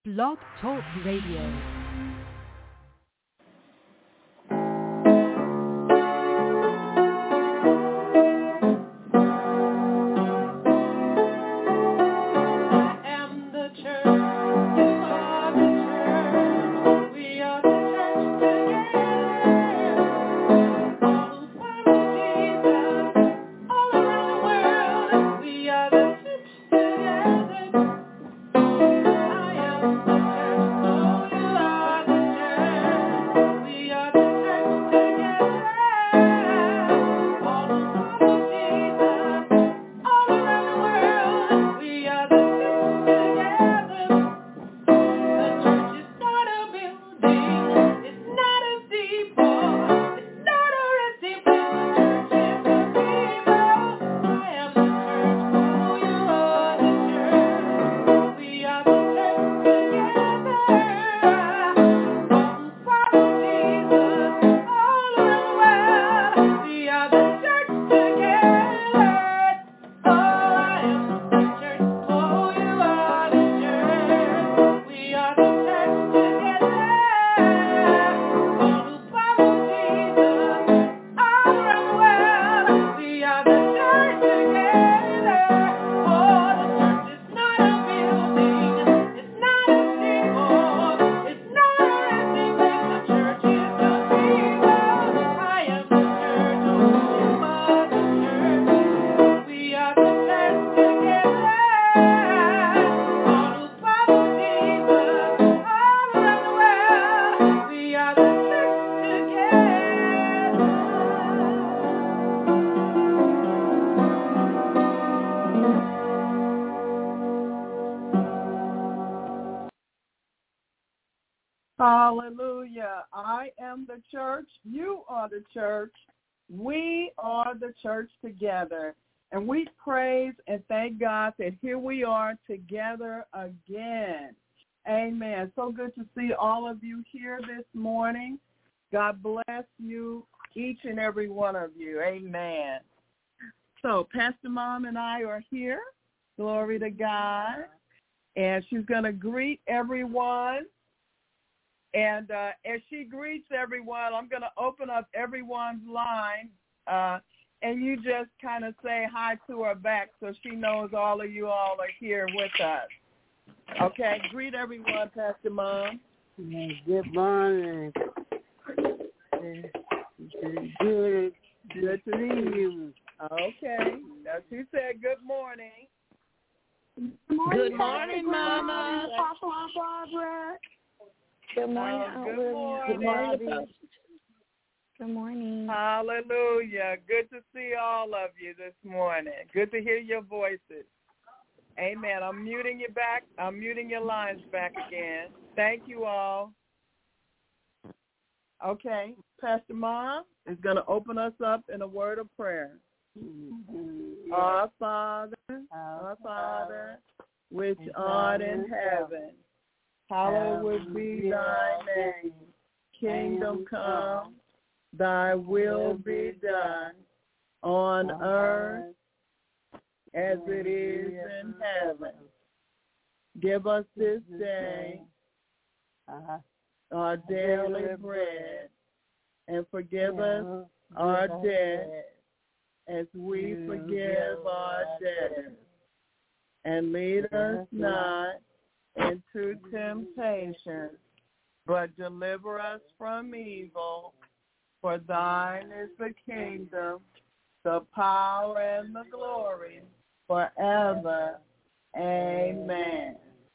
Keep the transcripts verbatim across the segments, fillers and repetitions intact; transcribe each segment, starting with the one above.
Blog Talk Radio. Hallelujah. I am the church. You are the church. We are the church together. And we praise and thank God that here we are together again. Amen. So good to see all of you here this morning. God bless you, each and every one of you. Amen. So Pastor Mom and I are here. Glory to God. And she's going to greet everyone. And uh, as she greets everyone, I'm going to open up everyone's line, uh, and you just kind of say hi to her back so she knows all of you all are here with us. Okay, greet everyone, Pastor Mom. Good morning. Good, good, good to meet you. Okay, now she said good morning. Good morning, good morning Mama. Papa Barbara. Good morning, oh, good morning. Good morning. Good morning. Hallelujah. Good to see all of you this morning. Good to hear your voices. Amen. I'm muting you back. I'm muting your lines back again. Thank you all. Okay. Pastor Mom is going to open us up in a word of prayer. Mm-hmm. Our Father, our Father, which art in heaven, hallowed be thy name. Kingdom come, thy will be done on earth as it is in heaven. Give us this day our daily bread, and forgive us our debt as we forgive our debtors. And lead us not into temptation, but deliver us from evil. For thine is the kingdom, the power, and the glory forever. Amen.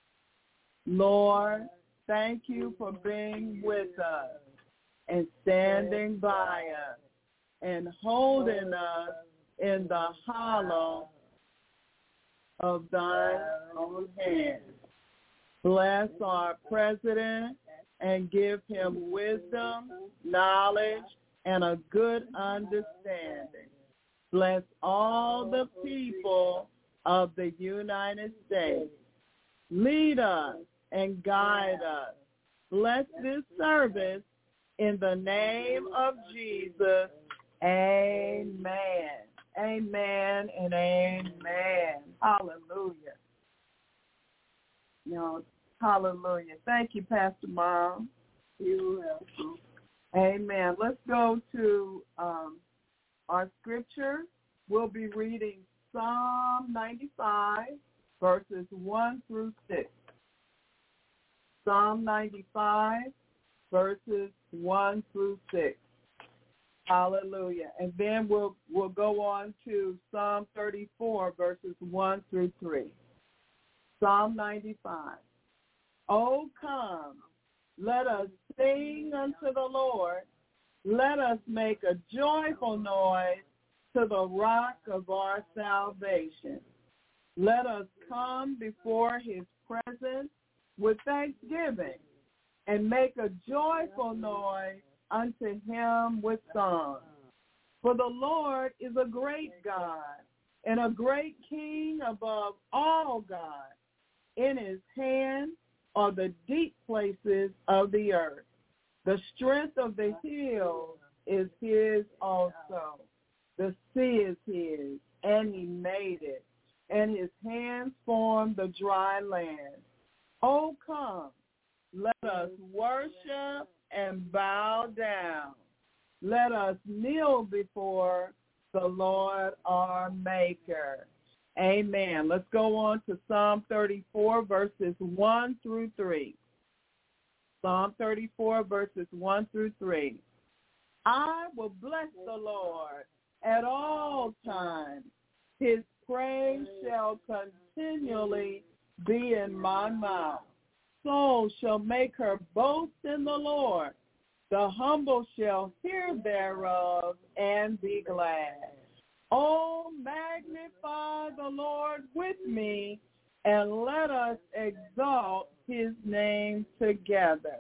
Lord, thank you for being with us and standing by us and holding us in the hollow of thine own hand. Bless our president and give him wisdom, knowledge, and a good understanding. Bless all the people of the United States. Lead us and guide us. Bless this service in the name of Jesus. Amen. Amen and amen. Hallelujah. You know, Hallelujah. Thank you, Pastor Mom. You're welcome. Amen. Let's go to um, our scripture. We'll be reading Psalm ninety-five, verses one through six. Psalm ninety-five, verses one through six. Hallelujah. And then we'll we'll go on to Psalm thirty-four, verses one through three. Psalm ninety-five. Oh, come, let us sing unto the Lord. Let us make a joyful noise to the rock of our salvation. Let us come before his presence with thanksgiving and make a joyful noise unto him with songs. For the Lord is a great God and a great King above all gods. In his hand are the deep places of the earth. The strength of the hills is his also. The sea is his, and he made it, and his hands formed the dry land. Oh, come, let us worship and bow down. Let us kneel before the Lord our Maker. Amen. Let's go on to Psalm thirty-four, verses one through three. Psalm thirty-four, verses one through three. I will bless the Lord at all times. His praise shall continually be in my mouth. Soul shall make her boast in the Lord. The humble shall hear thereof and be glad. Oh, magnify the Lord with me, and let us exalt his name together.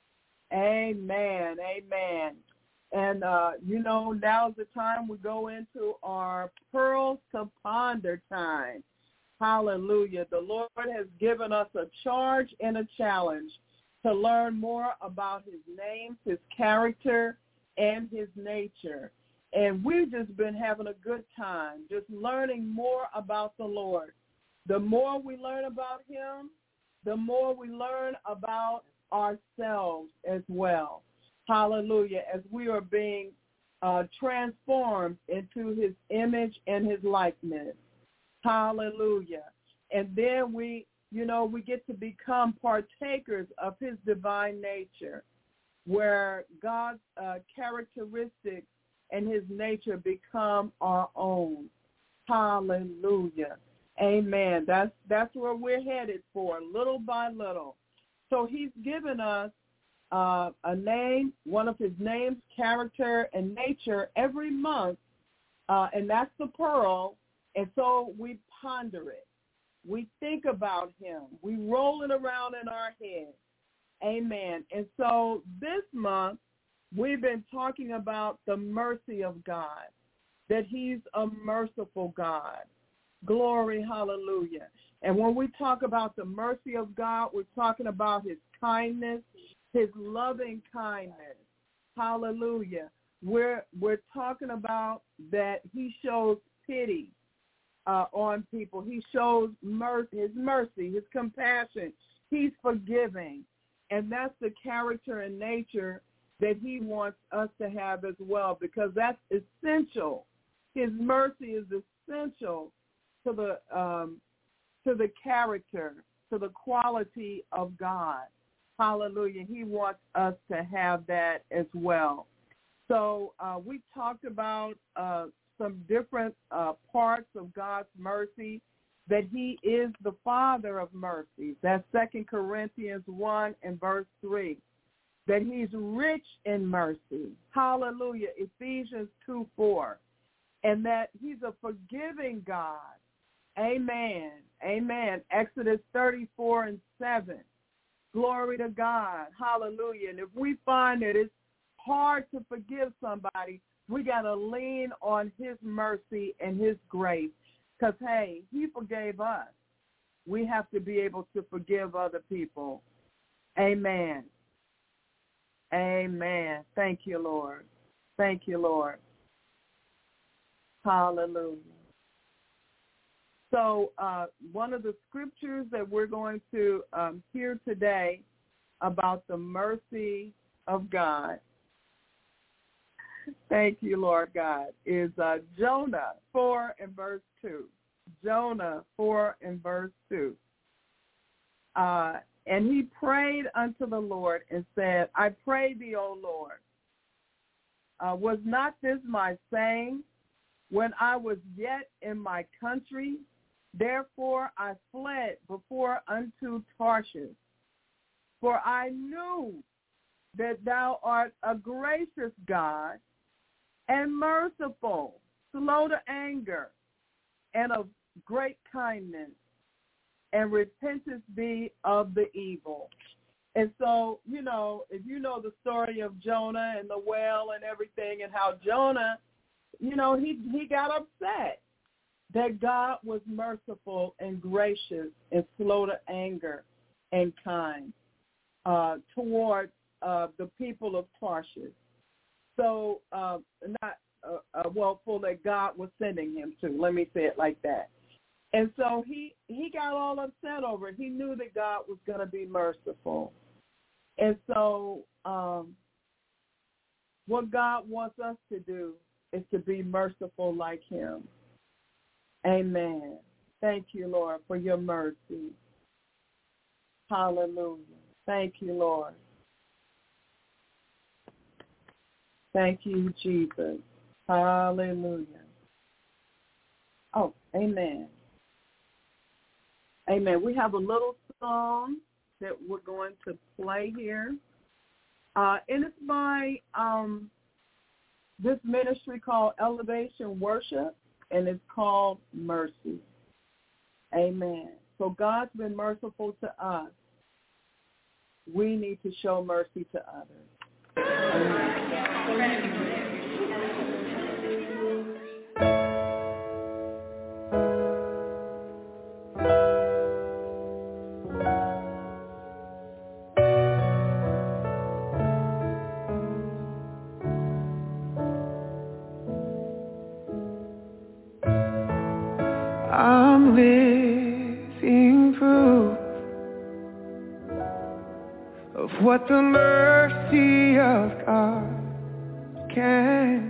Amen, amen. And, uh, you know, now's the time we go into our Pearls to Ponder time. Hallelujah. The Lord has given us a charge and a challenge to learn more about his name, his character, and his nature. And we've just been having a good time, just learning more about the Lord. The more we learn about him, the more we learn about ourselves as well. Hallelujah. As we are being uh, transformed into his image and his likeness. Hallelujah. And then we, you know, we get to become partakers of his divine nature, where God's uh, characteristics and his nature become our own. Hallelujah. Amen. That's that's where we're headed for, little by little. So he's given us uh, a name, one of his names, character, and nature every month, uh, and that's the pearl. And so we ponder it. We think about him. We roll it around in our head. Amen. And so this month, we've been talking about the mercy of God, that he's a merciful God. Glory, hallelujah. And when we talk about the mercy of God, we're talking about his kindness, his loving kindness. Hallelujah. We're, we're talking about that he shows pity uh, on people. He shows mercy, his mercy, his compassion. He's forgiving. And that's the character and nature that he wants us to have as well, because that's essential. His mercy is essential to the um, to the character, to the quality of God. Hallelujah. He wants us to have that as well. So uh, we talked about uh, some different uh, parts of God's mercy, that he is the Father of mercies. That's Second Corinthians one and verse three. That he's rich in mercy. Hallelujah. Ephesians two four. And that he's a forgiving God. Amen. Amen. Exodus thirty-four and seven. Glory to God. Hallelujah. And if we find that it's hard to forgive somebody, we got to lean on his mercy and his grace. Because, hey, he forgave us. We have to be able to forgive other people. Amen. Amen. Thank you, Lord. Thank you, Lord. Hallelujah. So uh, one of the scriptures that we're going to um, hear today about the mercy of God, thank you, Lord God, is uh, Jonah four and verse two. Jonah four and verse two. Uh, and he prayed unto the Lord and said, I pray thee, O Lord, uh, was not this my saying when I was yet in my country? Therefore I fled before unto Tarshish, for I knew that thou art a gracious God and merciful, slow to anger, and of great kindness, and repentest thee of the evil. And so, you know, if you know the story of Jonah and the well and everything, and how Jonah, you know, he he got upset that God was merciful and gracious and slow to anger and kind uh, toward uh, the people of Tarshish. So uh, not uh, uh, well, full that God was sending him to. Let me say it like that. And so he, he got all upset over it. He knew that God was going to be merciful. And so um, what God wants us to do is to be merciful like him. Amen. Thank you, Lord, for your mercy. Hallelujah. Thank you, Lord. Thank you, Jesus. Hallelujah. Oh, amen. Amen. We have a little song that we're going to play here. Uh, and it's by um, this ministry called Elevation Worship, and it's called Mercy. Amen. So God's been merciful to us. We need to show mercy to others. Amen. I'm living proof of what the mercy of God can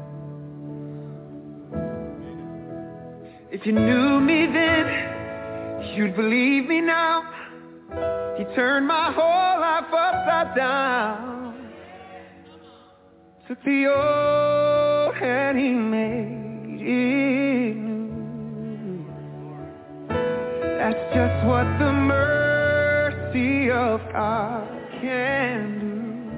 do. If you knew me then, you'd believe me now. He turned my whole life upside down. Took the old and he made it new. That's just what the mercy of God can do.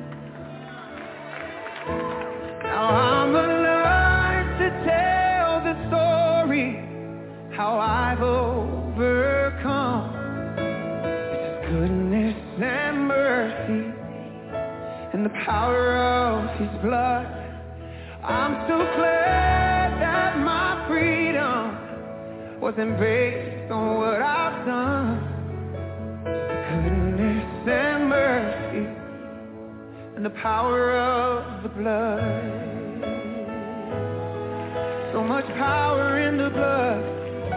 Now I'm alive to tell the story, how I've overcome. It's goodness and mercy and the power of his blood. I'm so glad that my freedom wasn't based on what I've done. Goodness and mercy and the power of the blood. So much power in the blood.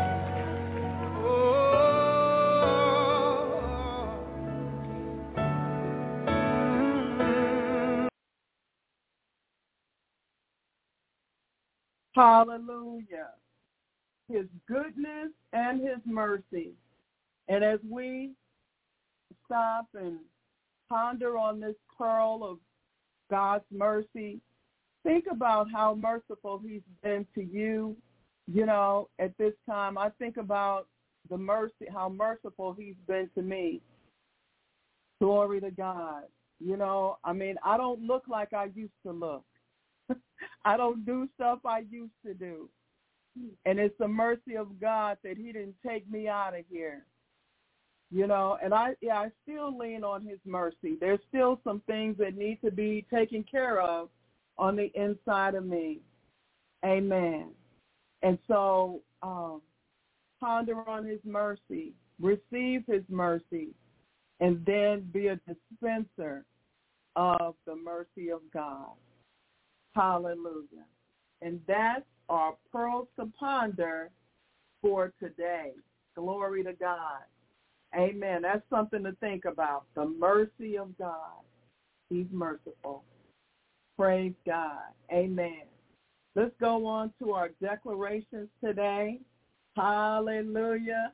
Hallelujah. His goodness and his mercy. And as we stop and ponder on this pearl of God's mercy, think about how merciful he's been to you. You know, at this time, I think about the mercy, how merciful he's been to me. Glory to God. You know, I mean, I don't look like I used to look. I don't do stuff I used to do. And it's the mercy of God that he didn't take me out of here. You know, and I yeah, I still lean on his mercy. There's still some things that need to be taken care of on the inside of me. Amen. And so um, ponder on his mercy, receive his mercy, and then be a dispenser of the mercy of God. Hallelujah. And that's our pearls to ponder for today. Glory to God. Amen. That's something to think about. The mercy of God. He's merciful. Praise God. Amen. Let's go on to our declarations today. Hallelujah.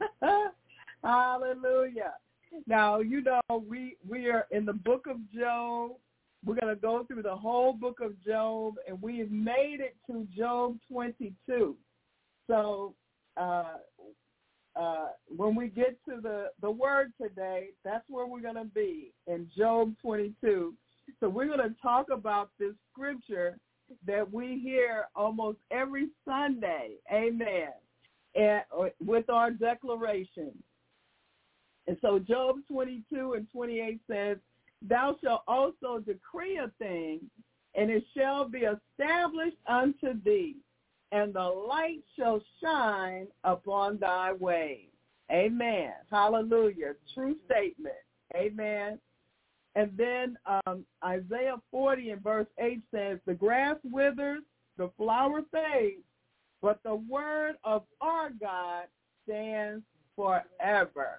Hallelujah. Now, you know, we, we are in the book of Job. We're going to go through the whole book of Job, and we have made it to Job twenty-two. So uh, uh, when we get to the, the word today, that's where we're going to be, in Job twenty-two. So we're going to talk about this scripture that we hear almost every Sunday, amen, and, with our declaration. And so Job twenty-two and twenty-eight says, thou shalt also decree a thing, and it shall be established unto thee, and the light shall shine upon thy ways. Amen. Hallelujah. True statement. Amen. And then um, Isaiah forty and verse eight says, the grass withers, the flower fades, but the word of our God stands forever.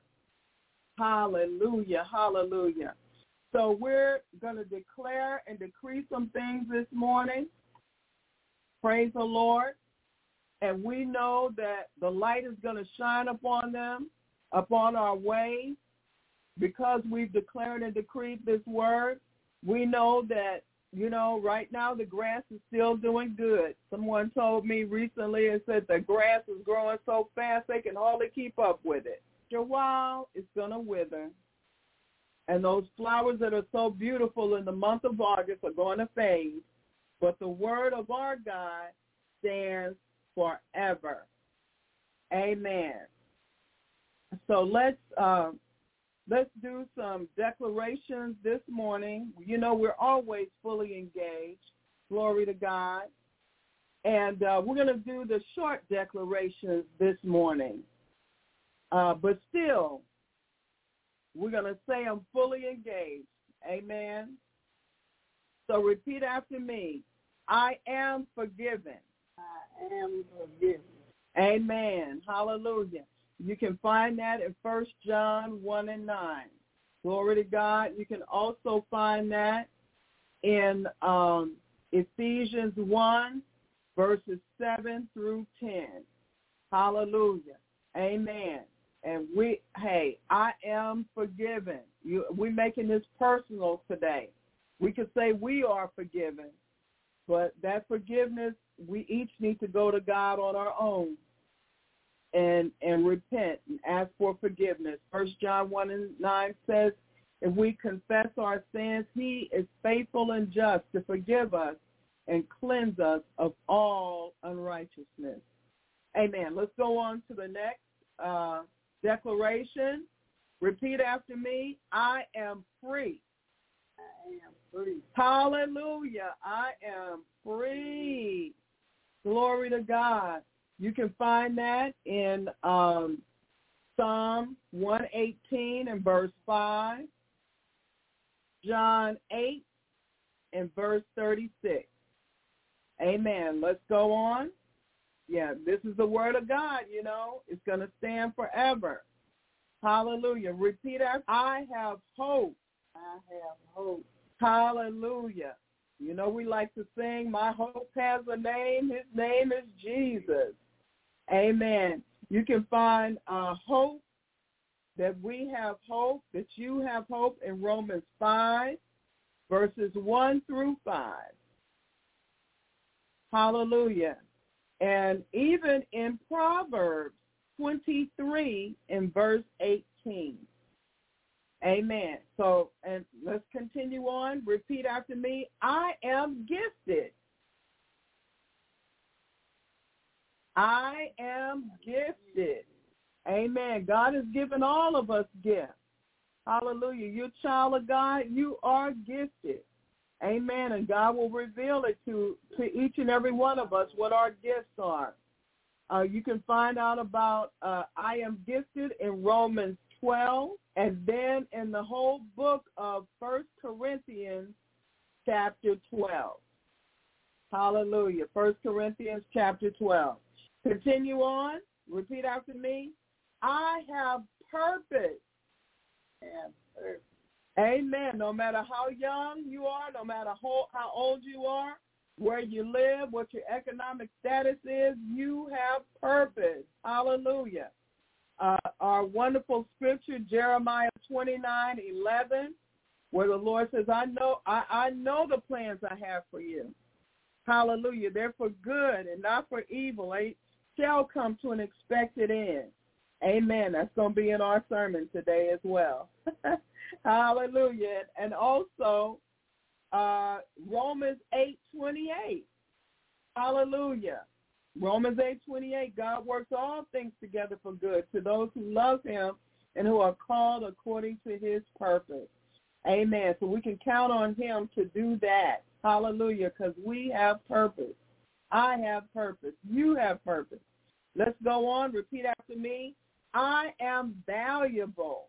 Hallelujah. Hallelujah. So we're going to declare and decree some things this morning. Praise the Lord. And we know that the light is going to shine upon them, upon our ways. Because we've declared and decreed this word, we know that, you know, right now the grass is still doing good. Someone told me recently and said the grass is growing so fast they can hardly keep up with it. After a while, it's going to wither. And those flowers that are so beautiful in the month of August are going to fade. But the word of our God stands forever. Amen. So let's uh, let's do some declarations this morning. You know, we're always fully engaged. Glory to God. And uh, we're going to do the short declarations this morning. Uh, but still, we're going to say I'm fully engaged. Amen. So repeat after me. I am forgiven. I am forgiven. Amen. Hallelujah. You can find that in First John one and nine. Glory to God. You can also find that in um, Ephesians one, verses seven through ten. Hallelujah. Amen. And we, hey, I am forgiven. You, we're making this personal today. We could say we are forgiven, but that forgiveness, we each need to go to God on our own and and repent and ask for forgiveness. First John one and nine says, if we confess our sins, he is faithful and just to forgive us and cleanse us of all unrighteousness. Amen. Let's go on to the next uh, declaration. Repeat after me. I am free. I am free. Hallelujah. I am free. Glory to God. You can find that in um, Psalm one eighteen and verse five, John eight and verse thirty-six. Amen. Let's go on. Yeah, this is the word of God, you know. It's going to stand forever. Hallelujah. Repeat after. I have hope. I have hope. Hallelujah. You know, we like to sing, my hope has a name. His name is Jesus. Amen. You can find uh, hope, that we have hope, that you have hope in Romans five, verses one through five. Hallelujah. And even in Proverbs twenty-three in verse eighteen. Amen. So, and let's continue on. Repeat after me. I am gifted. I am gifted. Amen. God has given all of us gifts. Hallelujah. You're a child of God. You are gifted. Amen. And God will reveal it to, to each and every one of us what our gifts are. Uh, you can find out about uh, I am gifted in Romans twelve, and then in the whole book of First Corinthians chapter twelve. Hallelujah. First Corinthians chapter twelve. Continue on. Repeat after me. I have purpose. have purpose. Amen. No matter how young you are, no matter how, how old you are, where you live, what your economic status is, you have purpose. Hallelujah. Uh, our wonderful scripture, Jeremiah twenty-nine eleven, where the Lord says, I know, I, I know the plans I have for you. Hallelujah. They're for good and not for evil. They shall come to an expected end. Amen. That's going to be in our sermon today as well. Hallelujah. And also, uh, Romans eight twenty-eight. Hallelujah. Romans eight twenty-eight, God works all things together for good to those who love him and who are called according to his purpose. Amen. So we can count on him to do that. Hallelujah, because we have purpose. I have purpose. You have purpose. Let's go on. Repeat after me. I am valuable.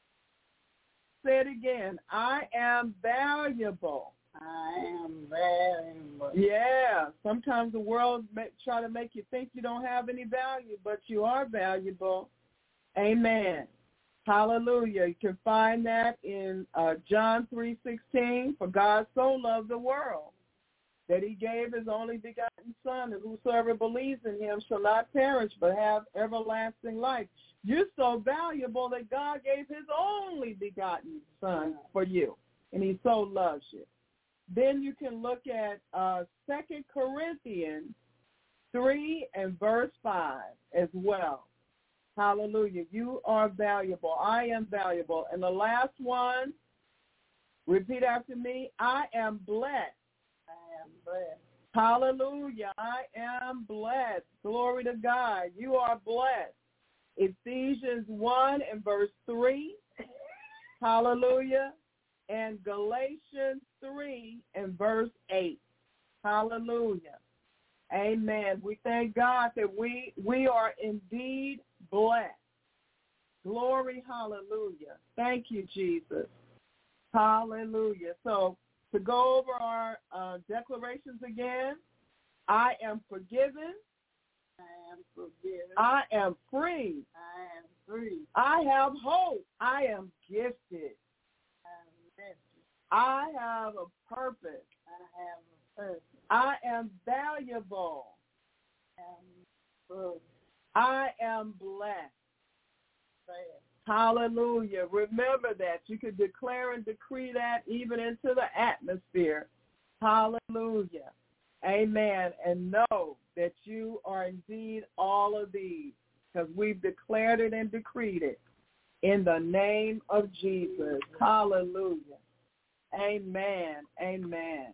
Say it again. I am valuable. I am valuable. Yeah. Sometimes the world may try to make you think you don't have any value, but you are valuable. Amen. Hallelujah. You can find that in uh, John three sixteen. For God so loved the world that he gave his only begotten Son, and whosoever believes in him shall not perish but have everlasting life. You're so valuable that God gave his only begotten Son for you, and he so loves you. Then you can look at uh, Second Corinthians three and verse five as well. Hallelujah. You are valuable. I am valuable. And the last one, repeat after me. I am blessed. I am blessed. Hallelujah. I am blessed. Glory to God. You are blessed. Ephesians one and verse three. Hallelujah. And Galatians three and verse eight. Hallelujah. Amen. We thank God that we we are indeed blessed. Glory, hallelujah. Thank you, Jesus. Hallelujah. So to go over our uh, declarations again, I am forgiven. I am forgiven. I am free. I am free. I have hope. I am gifted. I am blessed. I have a purpose. I have a purpose. I am valuable. I am good. I am blessed. Blessed. Hallelujah. Remember that. You can declare and decree that even into the atmosphere. Hallelujah. Amen. And know that you are indeed all of these, because we've declared it and decreed it in the name of Jesus. Hallelujah. Amen. Amen.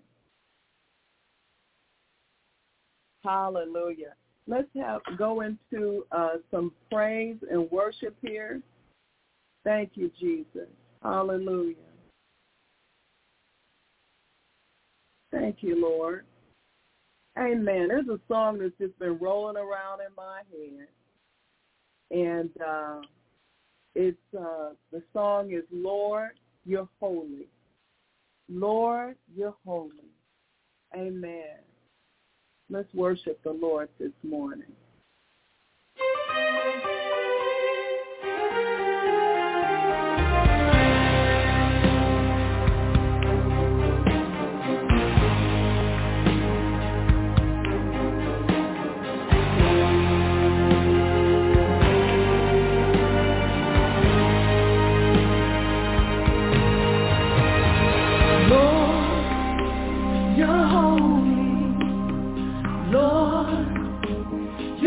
Hallelujah. Let's have go into uh, some praise and worship here. Thank you, Jesus. Hallelujah. Thank you, Lord. Amen. There's a song that's just been rolling around in my head. And uh, it's uh, the song is, Lord, You're Holy. Lord, You're Holy. Amen. Let's worship the Lord this morning. You're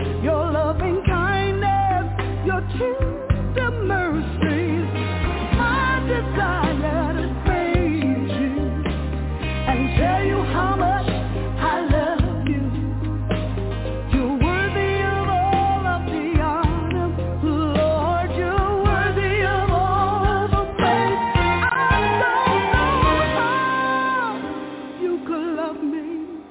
your loving kindness, your tender mercies. My desire to praise you and tell you how much I love you. You're worthy of all of the honor, Lord. You're worthy of all the praise. I don't know how you could love me,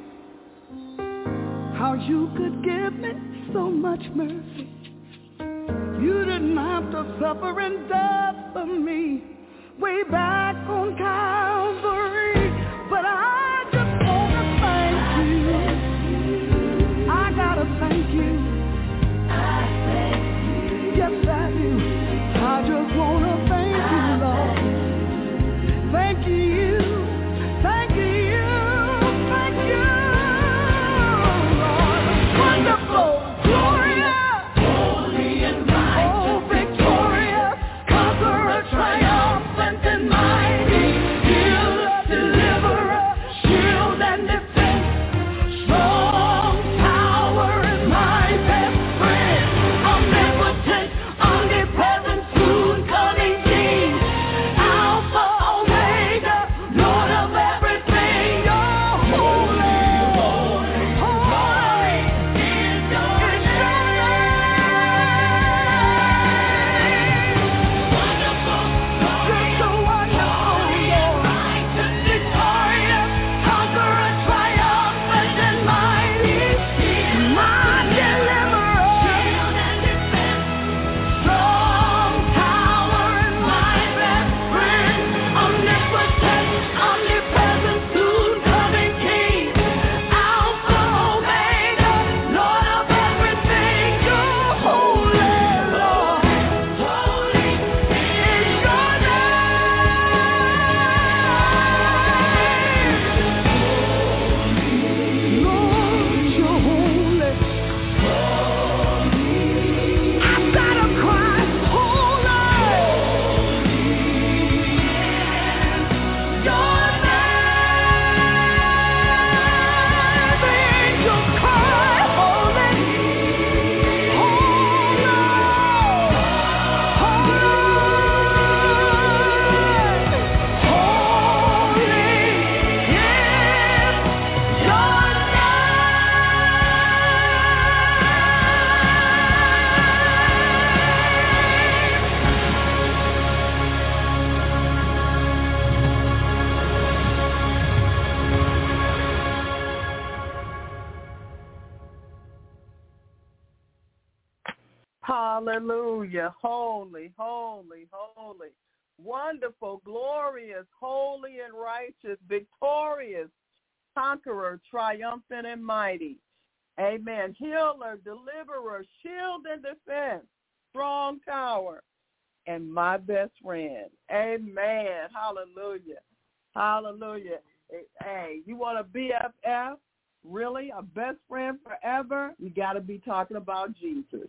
how you could give me so much mercy. You didn't have to suffer and die for me way back on Calvary, but I just want to thank you. I gotta thank you. I thank you. Yes, I do. I just want to thank you, Lord. Thank you. Thank you. Thank you, Lord. Wonderful, glorious, holy and righteous, oh, victorious, conqueror, triumphant and mighty, healer, deliverer, shield and defense, strong tower is my best friend, omnipotent, omnipresent, soon coming King, Alpha, Omega, Lord of everything. You're holy, holy, holy is your name. Wonderful, you're so wonderful, Lord. Victorious, conqueror, triumphant and mighty, my deliverer, shield and defense, strong tower and my best friend, omnipotent, omnipresent, soon coming King, Alpha, Omega, Lord of everything. You're holy, Lord. Holy is your name. Lord, you're holy. I gotta cry, holy. Your name, angels cry, holy, holy, holy, holy is your Hallelujah. Holy, holy, holy. Wonderful, glorious, holy and righteous, victorious, conqueror, triumphant and mighty. Amen. Healer, deliverer, shield and defense, strong tower, and my best friend. Amen. Hallelujah. Hallelujah. Hey, you want a B F F? Really? A best friend forever? You got to be talking about Jesus.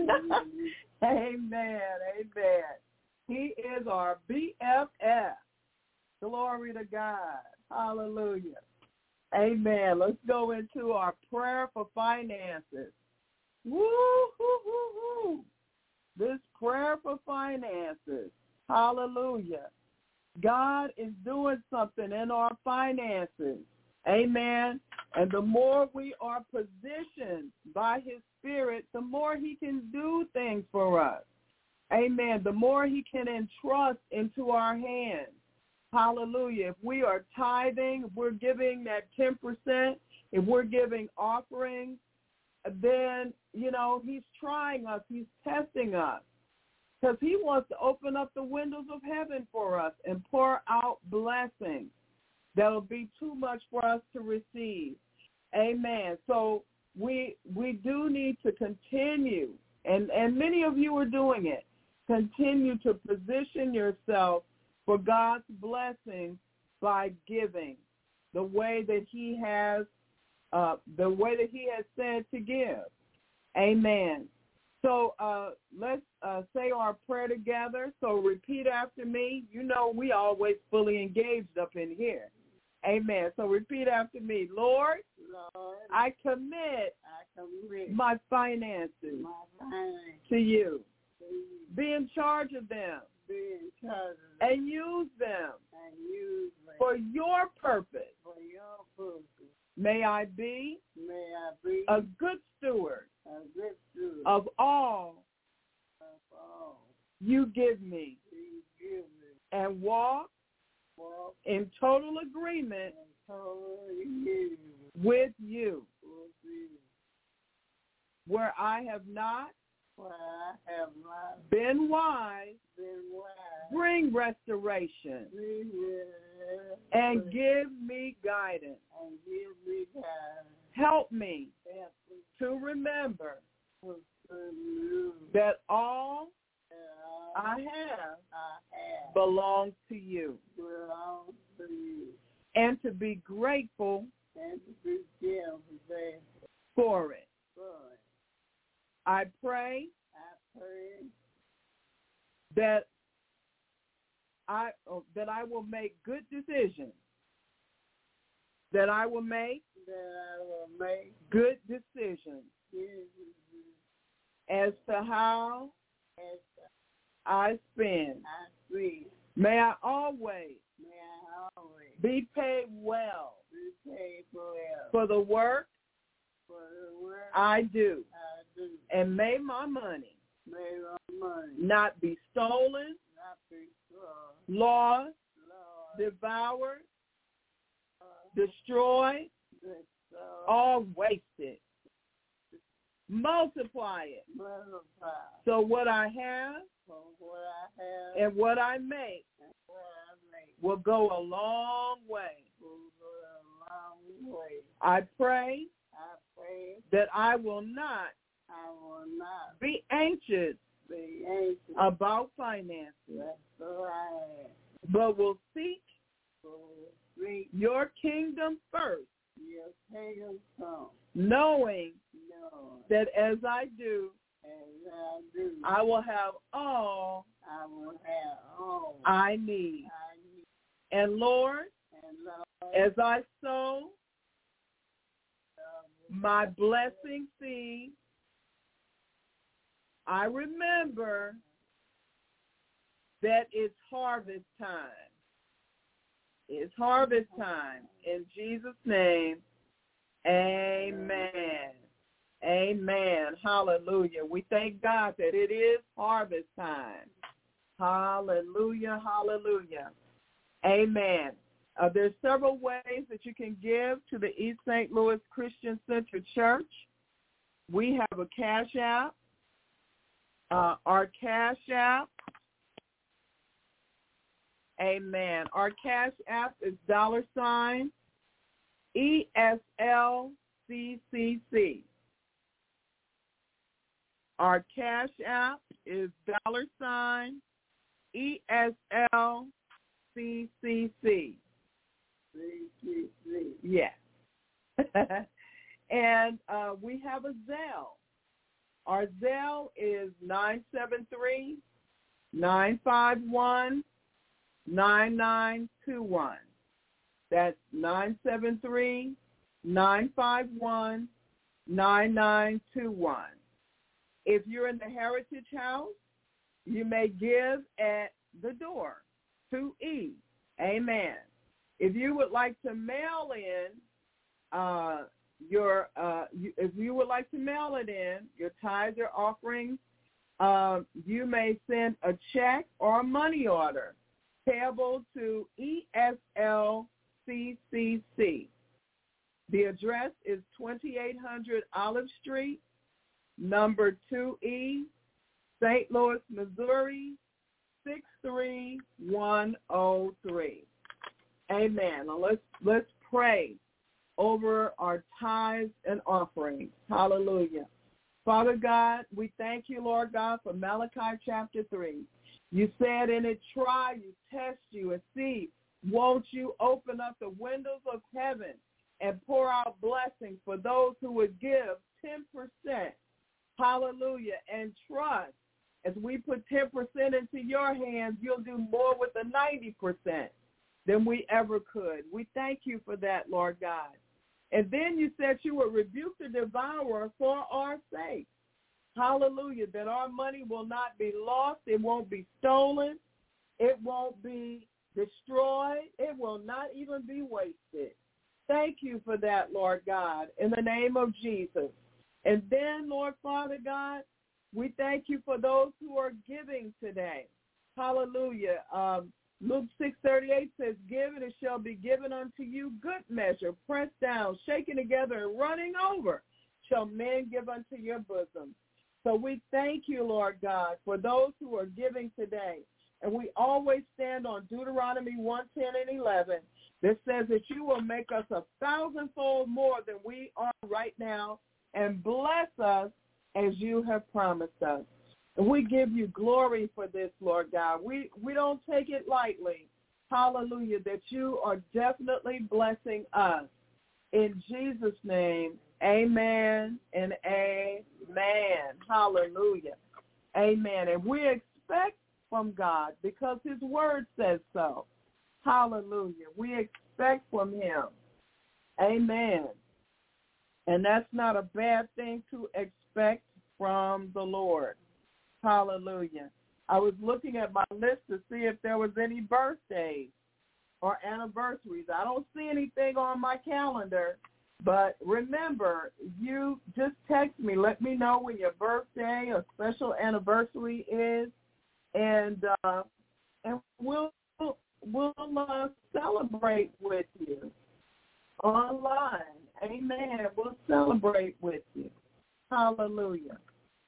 Amen. Amen. He is our B F F. Glory to God. Hallelujah. Amen. Let's go into our prayer for finances. Woo, woo, woo, woo. This prayer for finances. Hallelujah. God is doing something in our finances. Amen. And the more we are positioned by his Spirit, the more he can do things for us. Amen. The more he can entrust into our hands. Hallelujah. If we are tithing, if we're giving that ten percent, if we're giving offerings, then, you know, he's trying us. He's testing us. Because he wants to open up the windows of heaven for us and pour out blessings that will be too much for us to receive. Amen. So we we do need to continue, and, and many of you are doing it, continue to position yourself for God's blessings by giving the way that he has, uh, the way that he has said to give. Amen. So uh, let's uh, say our prayer together. So repeat after me. You know we always fully engaged up in here. Amen. So repeat after me. Lord, Lord, I commit I commit my finances my finances to you. to you. Be in charge of them Be in charge of them and use them and use them for your purpose. for your purpose. May I be May I be a good steward a good steward of all of all you give me you give me. and walk Walk in total agreement and totally you with you. will be Where I have not where I have not been wise, been wise. bring restoration Be with and give me guidance. and give me guidance. Help me Help me to remember to you that all that I have I have belongs to you, belongs to you, and to be grateful and to be grateful for it. for it. I pray I pray that I oh, that I will make good decisions, that I will make that I will make good decisions decisions as to how as I spend. I speak. May I always May I always be paid well be paid well for the work for the work I do, I do. and may my money May my money not be stolen, not be lost, lost, Lord, devoured, uh, destroyed, destroyed, or wasted. Multiply it. multiply. So what I have For what I have and what I make and what I make will go a long way. will go a long way. I pray I pray that I will not I will not be anxious be anxious about finances, that's all I have. but will seek For speak your kingdom first, your kingdom come. knowing No, that as I do, as I do, I will have all I will have all I need. I need. And Lord, And Lord, as I sow um, my blessing seed, I remember that it's harvest time. It's harvest time. In Jesus' name, amen. Amen. Hallelujah. We thank God that it is harvest time. Hallelujah. Hallelujah. Amen. Uh, there's several ways that you can give to the East Saint Louis Christian Center Church. We have a Cash App. Uh, our Cash App. Amen. Our Cash App is dollar sign E S L C C C. Our Cash App is dollar sign E S L C C C. see, see, see. Yes. And uh, we have a Zelle. Our Zelle is nine seven three, nine five one, nine nine two one. That's nine seven three, nine five one, nine nine two one. If you're in the Heritage House, you may give at the door, two E. Amen. If you would like to mail in uh, your, uh, you, if you would like to mail it in, your tithes or offerings, uh, you may send a check or a money order payable to E S L C C C. The address is twenty-eight hundred Olive Street, number two E, Saint Louis, Missouri, six three one zero three. Amen. Now let's let's pray over our tithes and offerings. Hallelujah. Father God, we thank you, Lord God, for Malachi chapter three. You said in it, try, you test you, and see, won't you open up the windows of heaven and pour out blessings for those who would give ten percent. Hallelujah. And trust, as we put ten percent into your hands, you'll do more with the ninety percent than we ever could. We thank you for that, Lord God. And then you said you would rebuke the devourer for our sake. Hallelujah, that our money will not be lost. It won't be stolen. It won't be destroyed. It will not even be wasted. Thank you for that, Lord God, in the name of Jesus. And then, Lord Father God, we thank you for those who are giving today. Hallelujah. Um, Luke six thirty-eight says, give and it shall be given unto you, good measure, pressed down, shaken together, and running over, shall men give unto your bosom. So we thank you, Lord God, for those who are giving today. And we always stand on Deuteronomy one ten and eleven that says that you will make us a thousandfold more than we are right now and bless us as you have promised us. And we give you glory for this, Lord God. We we don't take it lightly, hallelujah, that you are definitely blessing us. In Jesus' name, amen and amen. Hallelujah. Amen. And we expect from God because his word says so. Hallelujah. We expect from him. Amen. And that's not a bad thing to expect from the Lord. Hallelujah. I was looking at my list to see if there was any birthdays or anniversaries. I don't see anything on my calendar, but remember, you just text me. Let me know when your birthday or special anniversary is, and uh, and we'll we'll uh, celebrate with you online. Amen. We'll celebrate with you. Hallelujah.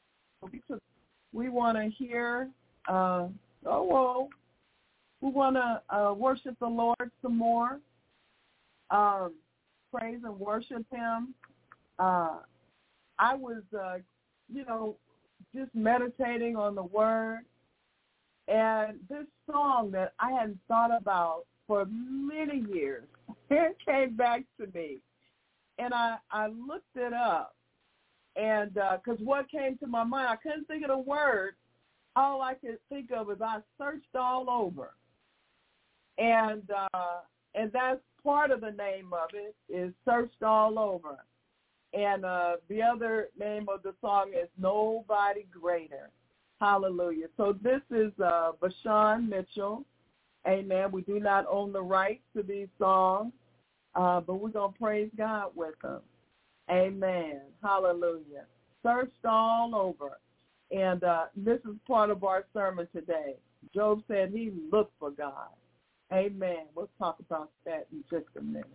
We want to hear, uh, oh, well, we want to uh, worship the Lord some more, um, praise and worship him. Uh, I was, uh, you know, just meditating on the word, and this song that I hadn't thought about for many years, it came back to me, and I, I looked it up. And because uh, what came to my mind, I couldn't think of the word. All I could think of is I searched all over. And uh, and that's part of the name of it is Searched All Over. And uh, the other name of the song is Nobody Greater. Hallelujah. So this is uh, Bashan Mitchell. Amen. We do not own the rights to these songs, uh, but we're going to praise God with them. Amen. Hallelujah. Searched all over. And uh, this is part of our sermon today. Job said he looked for God. Amen. We'll talk about that in just a minute.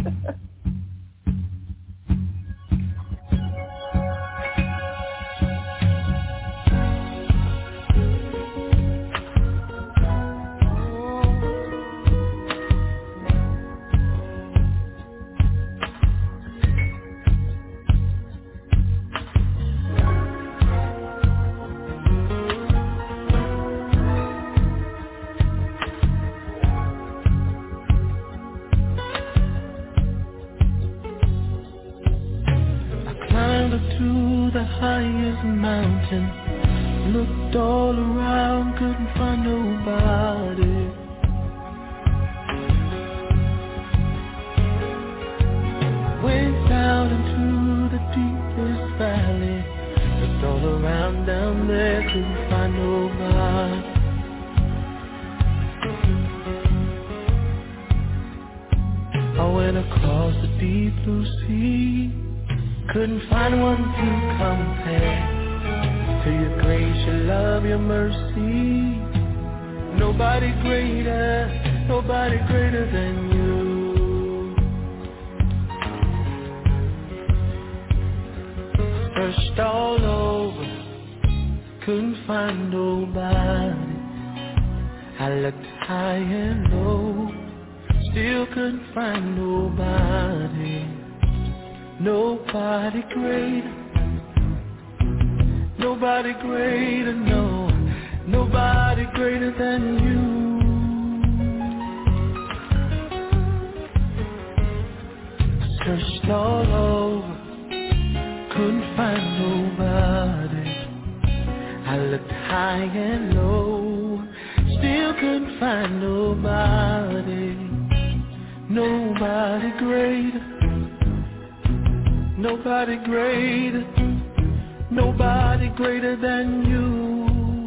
Highest mountain, looked all around, couldn't find nobody. Went down into the deepest valley, looked all around down there, couldn't find nobody. I went across the deep blue sea, couldn't find one to compare to your grace, your love, your mercy. Nobody greater, nobody greater than you. Searched all over, couldn't find nobody. I looked high and low, still couldn't find nobody. Nobody greater, nobody greater, no, nobody greater than you. Searched all over, couldn't find nobody. I looked high and low, still couldn't find nobody. Nobody greater, Nobody greater, nobody greater than you.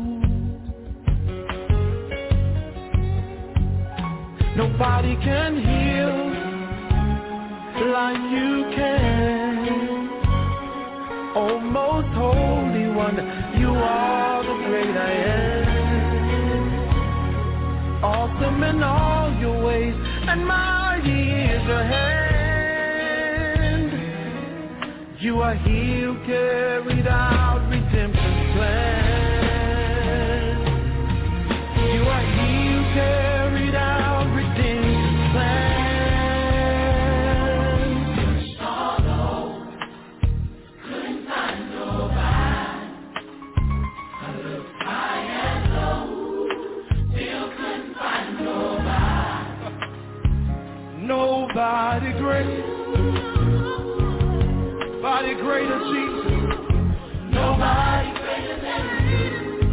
Nobody can heal like you can. Oh, most holy one, you are the great I am. Awesome in all your ways, and mighty is your hand. You are he who carried out redemption's plan. You are he who carried out redemption's plan. Your sorrow couldn't find nobody. I looked high and low, still couldn't find nobody. Nobody great. Nobody greater, Jesus. Nobody greater than you.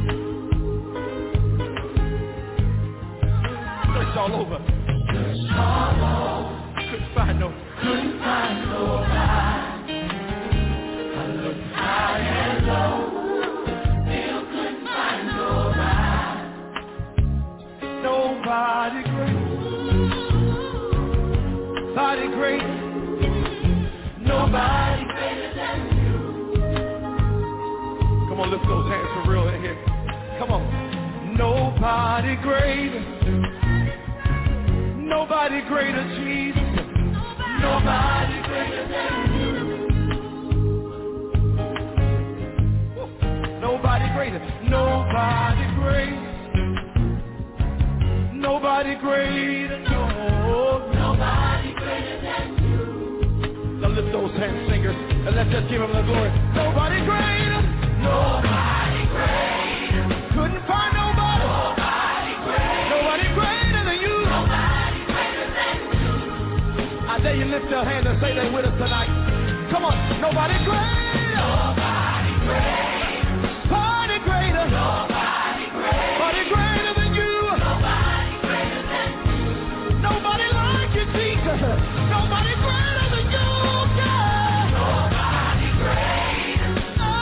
Search all over. Search all over. Couldn't find no. Couldn't find nobody. I looked high and low. Still couldn't find nobody. Nobody great. Nobody great. Nobody. Come on, lift those hands for real in here. Come on. Nobody greater. Nobody greater, Jesus. Nobody greater than you. Nobody greater. Nobody greater. Nobody greater. No. Nobody greater than you. Now lift those hands, singers, and let's just give him the glory. Nobody greater. Nobody greater. Couldn't find nobody. Nobody greater. Nobody greater than you. Nobody greater than you. I dare you lift your hand and say they with us tonight. Come on. Nobody greater. Nobody greater. Nobody greater. Nobody greater. Nobody greater than you. Nobody greater than you. Nobody like you, Jesus. Nobody greater than you, God. Nobody greater.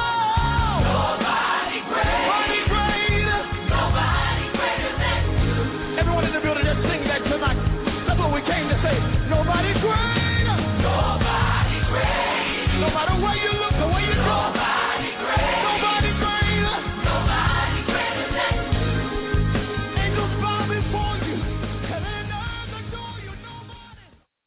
Everyone in the building, just sing that tonight. That's what we came to say. Nobody greater. Nobody greater. No matter where you look or where you go. Nobody greater. Nobody greater. Nobody greater than you. Angels bow before you. Heaven and earth adore you. Nobody.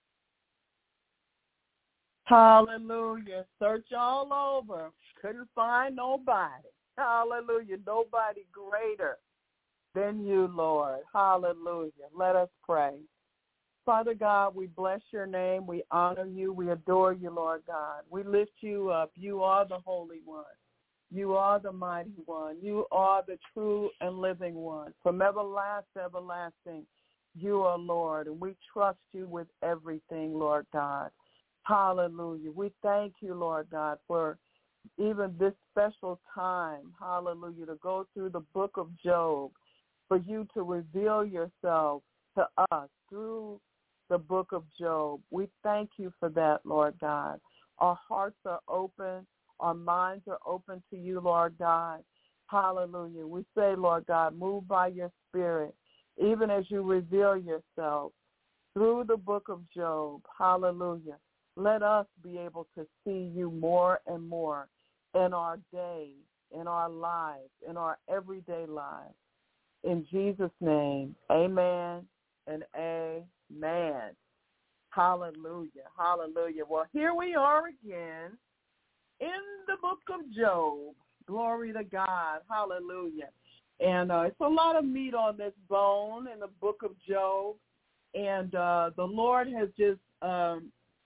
Hallelujah. Search all over. Couldn't find nobody. Hallelujah. Nobody greater than you, Lord. Hallelujah. Let us pray. Father God, we bless your name. We honor you. We adore you, Lord God. We lift you up. You are the Holy One. You are the Mighty One. You are the true and living one. From everlasting to everlasting, you are Lord, and we trust you with everything, Lord God. Hallelujah. We thank you, Lord God, for even this special time, hallelujah, to go through the book of Job, for you to reveal yourself to us through the book of Job. We thank you for that, Lord God. Our hearts are open. Our minds are open to you, Lord God. Hallelujah. We say, Lord God, move by your Spirit, even as you reveal yourself through the book of Job. Hallelujah. Let us be able to see you more and more in our days, in our lives, in our everyday lives. In Jesus' name, amen and amen. Hallelujah. Hallelujah. Well, here we are again in the book of Job. Glory to God. Hallelujah. And uh, it's a lot of meat on this bone in the book of Job. And uh, the Lord has just, um,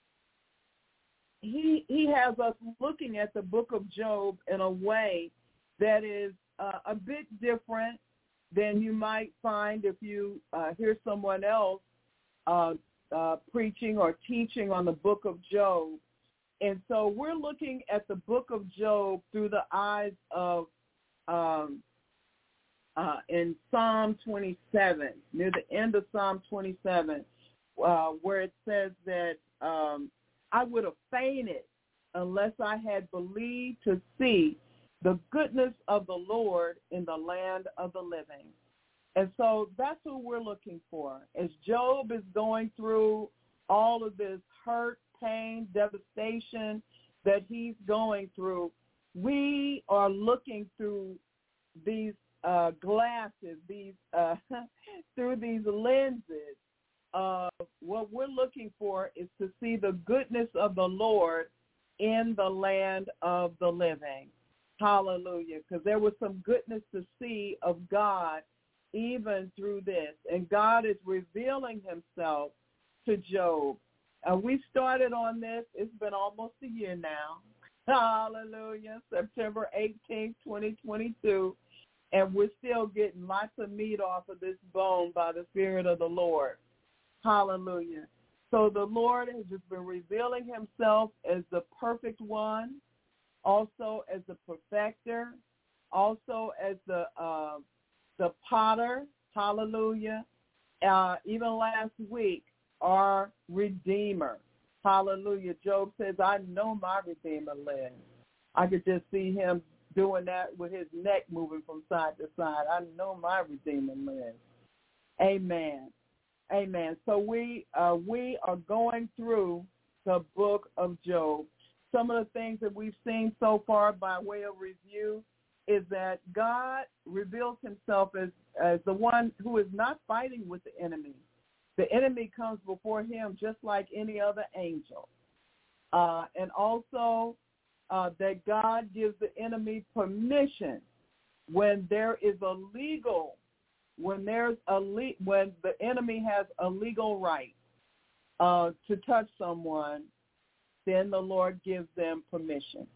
he, he has us looking at the book of Job in a way that is uh, a bit different than you might find if you uh, hear someone else uh, uh, preaching or teaching on the book of Job. And so we're looking at the book of Job through the eyes of, um, uh, in Psalm twenty-seven, near the end of Psalm twenty-seven, uh, where it says that um, I would have fainted unless I had believed to see the goodness of the Lord in the land of the living. And so that's what we're looking for. As Job is going through all of this hurt, pain, devastation that he's going through, we are looking through these uh, glasses, these uh, through these lenses. Uh, what we're looking for is to see the goodness of the Lord in the land of the living. Hallelujah. Because there was some goodness to see of God even through this. And God is revealing himself to Job. And we started on this. It's been almost a year now. Hallelujah. September eighteenth, twenty twenty-two. And we're still getting lots of meat off of this bone by the Spirit of the Lord. Hallelujah. So the Lord has just been revealing himself as the perfect one, also as the perfecter, also as the uh, the potter. Hallelujah. Uh, even last week, our Redeemer. Hallelujah. Job says, I know my Redeemer lives. I could just see him doing that with his neck moving from side to side. I know my Redeemer lives. Amen. Amen. So we uh, we are going through the book of Job. Some of the things that we've seen so far by way of review is that God reveals himself as, as the one who is not fighting with the enemy. The enemy comes before him just like any other angel. Uh, and also uh, that God gives the enemy permission when there is a legal When there's a le- when the enemy has a legal right uh, to touch someone, then the Lord gives them permission.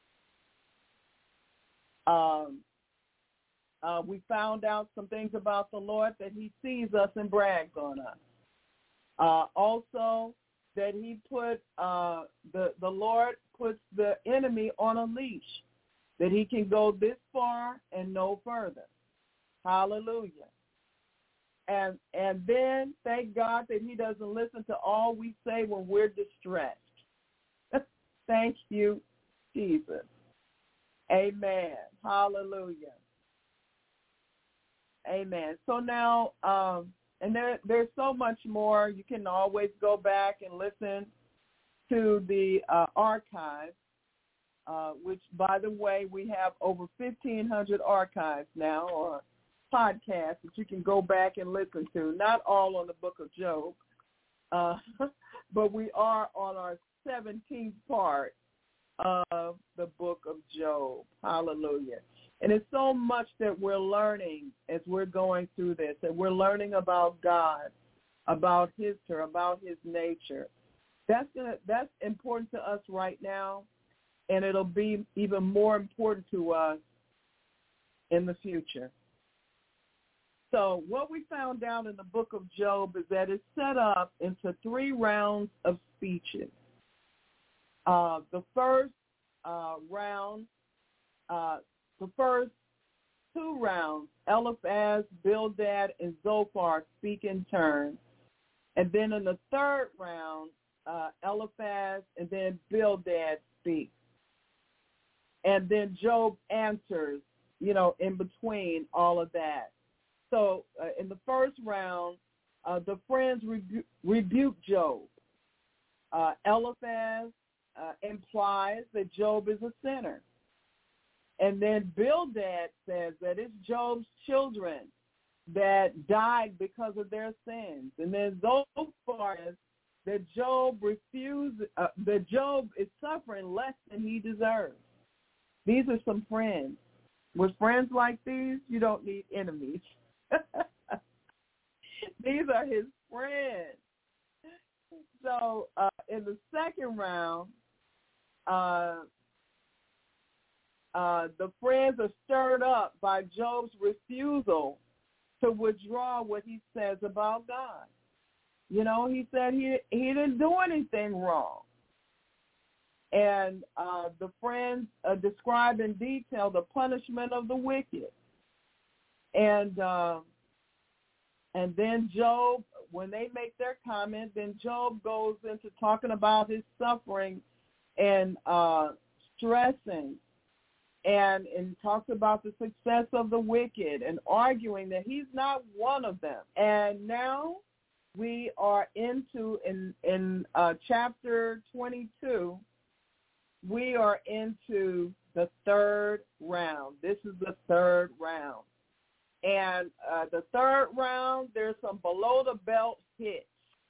Um, uh, we found out some things about the Lord, that he sees us and brags on us. Uh, also, that he put uh, the the Lord puts the enemy on a leash, that he can go this far and no further. Hallelujah. And and then thank God that he doesn't listen to all we say when we're distressed. Thank you, Jesus. Amen. Hallelujah. Amen. So now, um, and there there's so much more. You can always go back and listen to the uh, archive, uh, which, by the way, we have over fifteen hundred archives now, or podcasts that you can go back and listen to. Not all on the book of Job, uh, but we are on our seventeenth part of the book of Job. Hallelujah. And it's so much that we're learning as we're going through this, and we're learning about God, about his character, about his nature. That's gonna that's important to us right now, and it'll be even more important to us in the future. So what we found out in the book of Job is that it's set up into three rounds of speeches. Uh, the first uh, round, uh, the first two rounds, Eliphaz, Bildad, and Zophar speak in turn. And then in the third round, uh, Eliphaz and then Bildad speak. And then Job answers, you know, in between all of that. So uh, in the first round, uh, the friends rebu- rebuke Job. Uh, Eliphaz uh, implies that Job is a sinner. And then Bildad says that it's Job's children that died because of their sins. And then Zophar says that Job refused, uh, that Job is suffering less than he deserves. These are some friends. With friends like these, you don't need enemies. These are his friends. So uh, in the second round, uh, uh, the friends are stirred up by Job's refusal to withdraw what he says about God. You know, he said he he didn't do anything wrong. And uh, the friends uh, describe in detail the punishment of the wicked. And uh, and then Job, when they make their comment, then Job goes into talking about his suffering and uh, stressing and, and talks about the success of the wicked and arguing that he's not one of them. And now we are into, in, in uh, chapter twenty-two, we are into the third round. This is the third round. And uh, the third round, there's some below-the-belt hits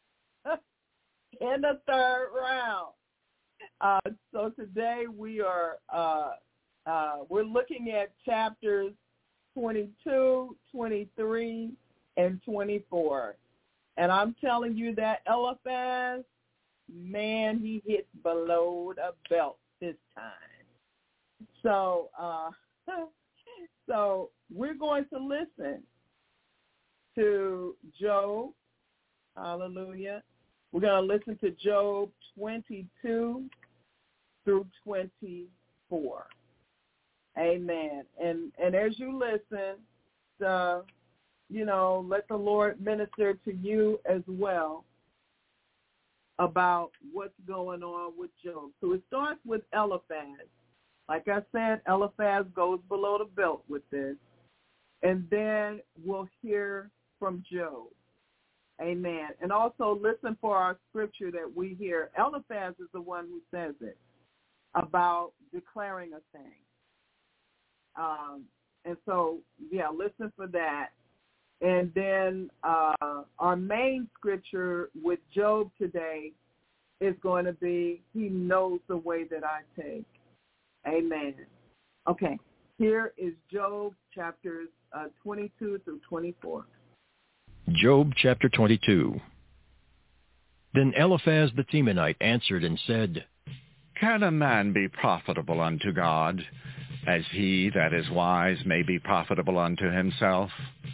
in the third round. Uh, so today we are uh, uh, we're looking at chapters twenty-two, twenty-three, and twenty-four. And I'm telling you that Eliphaz, man, he hits below the belt this time. So, uh, so we're going to listen to Job. Hallelujah. We're going to listen to Job twenty-two through twenty-four. Amen. And and as you listen, uh, you know, let the Lord minister to you as well about what's going on with Job. So it starts with Eliphaz. Like I said, Eliphaz goes below the belt with this. And then we'll hear from Job. Amen. And also listen for our scripture that we hear. Eliphaz is the one who says it about declaring a thing. Um, and so, yeah, listen for that. And then uh, our main scripture with Job today is going to be, he knows the way that I take. Amen. Okay, here is Job chapters uh, twenty-two through twenty-four. Job chapter twenty-two. Then Eliphaz the Temanite answered and said, Can a man be profitable unto God, as he that is wise may be profitable unto himself?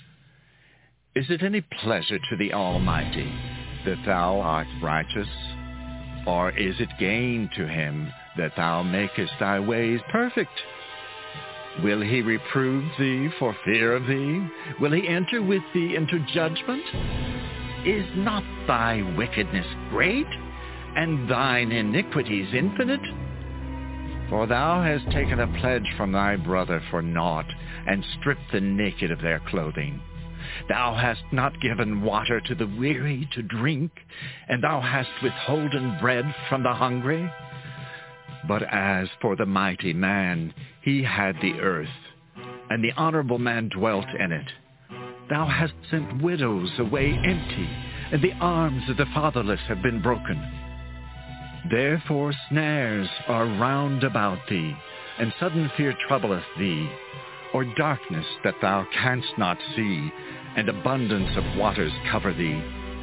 Is it any pleasure to the Almighty that thou art righteous? Or is it gain to him that thou makest thy ways perfect? Will he reprove thee for fear of thee? Will he enter with thee into judgment? Is not thy wickedness great, and thine iniquities infinite? For thou hast taken a pledge from thy brother for naught, and stripped the naked of their clothing. Thou hast not given water to the weary to drink, and thou hast withholden bread from the hungry. But as for the mighty man, he had the earth, and the honorable man dwelt in it. Thou hast sent widows away empty, and the arms of the fatherless have been broken. Therefore snares are round about thee, and sudden fear troubleth thee, or darkness that thou canst not see, and abundance of waters cover thee.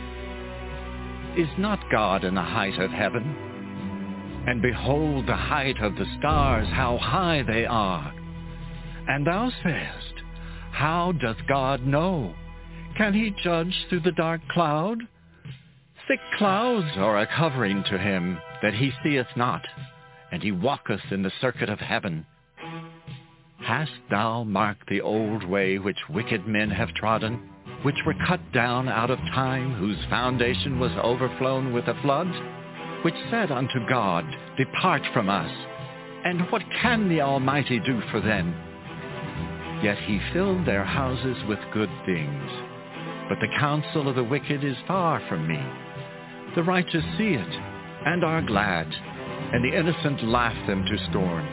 Is not God in the height of heaven? And behold the height of the stars, how high they are. And thou sayest, How doth God know? Can he judge through the dark cloud? Thick clouds are a covering to him, that he seeth not, and he walketh in the circuit of heaven. Hast thou marked the old way which wicked men have trodden, which were cut down out of time, whose foundation was overflown with a flood? Which said unto God, Depart from us, and what can the Almighty do for them? Yet he filled their houses with good things. But the counsel of the wicked is far from me. The righteous see it, and are glad, and the innocent laugh them to scorn.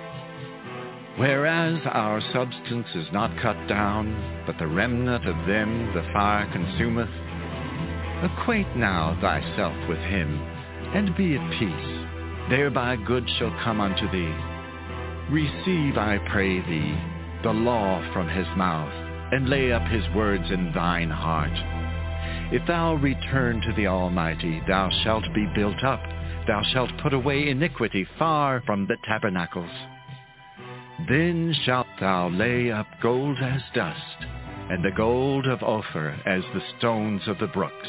Whereas our substance is not cut down, but the remnant of them the fire consumeth, acquaint now thyself with him, and be at peace. Thereby good shall come unto thee. Receive, I pray thee, the law from his mouth, and lay up his words in thine heart. If thou return to the Almighty, thou shalt be built up. Thou shalt put away iniquity far from the tabernacles. Then shalt thou lay up gold as dust, and the gold of Ophir as the stones of the brooks.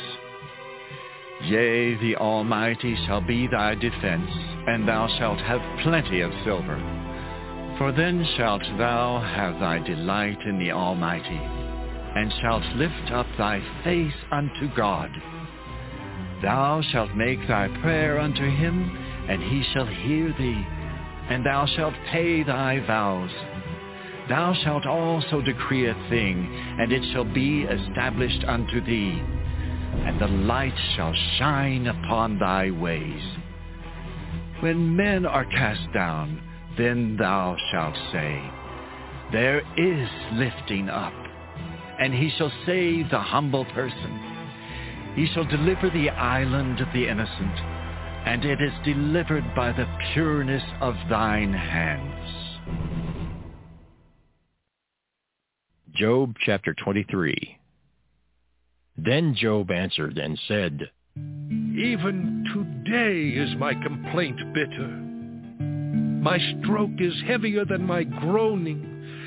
Yea, the Almighty shall be thy defense, and thou shalt have plenty of silver. For then shalt thou have thy delight in the Almighty, and shalt lift up thy face unto God. Thou shalt make thy prayer unto him, and he shall hear thee, and thou shalt pay thy vows. Thou shalt also decree a thing, and it shall be established unto thee, and the light shall shine upon thy ways. When men are cast down, then thou shalt say, there is lifting up, and he shall save the humble person. He shall deliver the island of the innocent, and it is delivered by the pureness of thine hands. Job chapter twenty-three. Then Job answered and said, even today is my complaint bitter. My stroke is heavier than my groaning.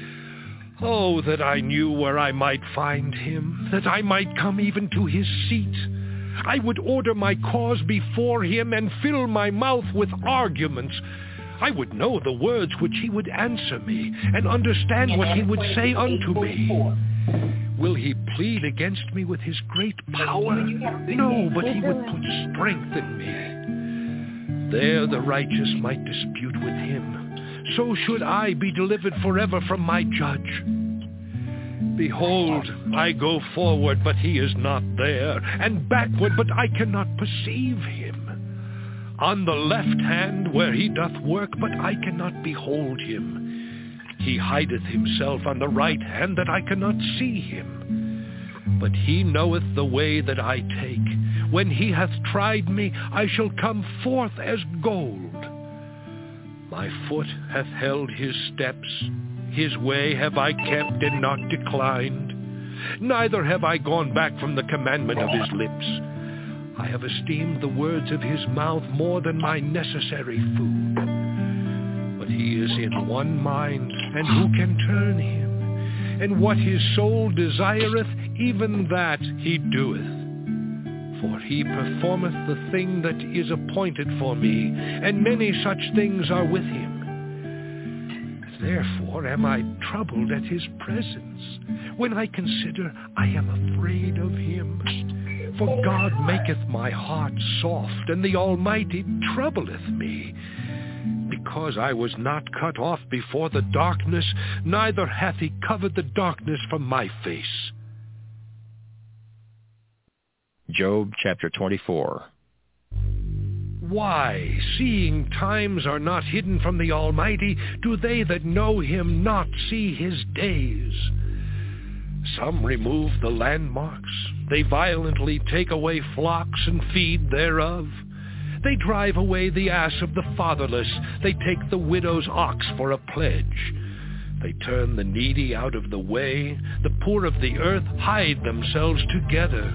Oh, that I knew where I might find him, that I might come even to his seat. I would order my cause before him and fill my mouth with arguments. I would know the words which he would answer me and understand what he would say unto me. Will he plead against me with his great power? No, but he would put strength in me. There the righteous might dispute with him. So should I be delivered forever from my judge. Behold, I go forward, but he is not there, and backward, but I cannot perceive him. On the left hand where he doth work, but I cannot behold him. He hideth himself on the right hand, that I cannot see him. But he knoweth the way that I take. When he hath tried me, I shall come forth as gold. My foot hath held his steps. His way have I kept and not declined. Neither have I gone back from the commandment of his lips. I have esteemed the words of his mouth more than my necessary food. But he is in one mind, and who can turn him? And what his soul desireth, even that he doeth. For he performeth the thing that is appointed for me, and many such things are with him. Therefore am I troubled at his presence. When I consider, I am afraid of him. For God maketh my heart soft, and the Almighty troubleth me. Because I was not cut off before the darkness, neither hath he covered the darkness from my face. Job chapter twenty-four. Why, seeing times are not hidden from the Almighty, do they that know him not see his days? Some remove the landmarks. They violently take away flocks and feed thereof. They drive away the ass of the fatherless. They take the widow's ox for a pledge. They turn the needy out of the way. The poor of the earth hide themselves together.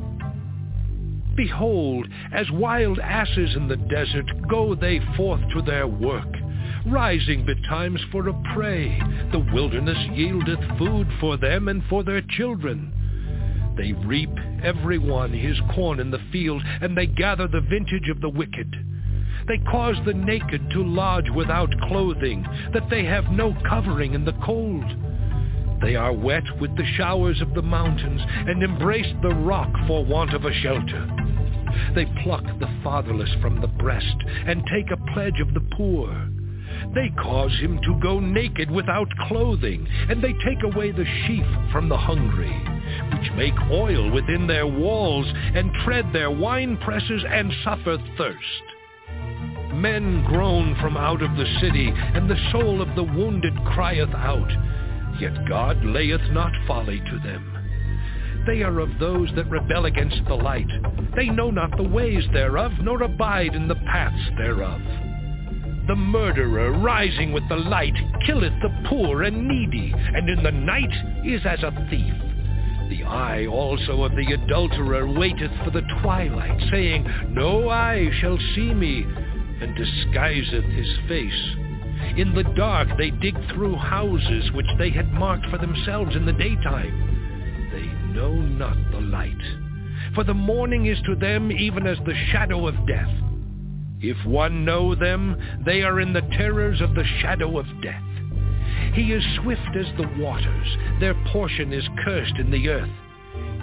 Behold, as wild asses in the desert go they forth to their work, rising betimes for a prey. The wilderness yieldeth food for them and for their children. They reap every one his corn in the field, and they gather the vintage of the wicked. They cause the naked to lodge without clothing, that they have no covering in the cold. They are wet with the showers of the mountains, and embrace the rock for want of a shelter. They pluck the fatherless from the breast, and take a pledge of the poor. They cause him to go naked without clothing, and they take away the sheaf from the hungry, which make oil within their walls, and tread their wine presses, and suffer thirst. Men groan from out of the city, and the soul of the wounded crieth out. Yet God layeth not folly to them. They are of those that rebel against the light. They know not the ways thereof, nor abide in the paths thereof. The murderer, rising with the light, killeth the poor and needy, and in the night is as a thief. The eye also of the adulterer waiteth for the twilight, saying, No eye shall see me, and disguiseth his face. In the dark they dig through houses which they had marked for themselves in the daytime. They know not the light, for the morning is to them even as the shadow of death. If one know them, they are in the terrors of the shadow of death. He is swift as the waters, their portion is cursed in the earth.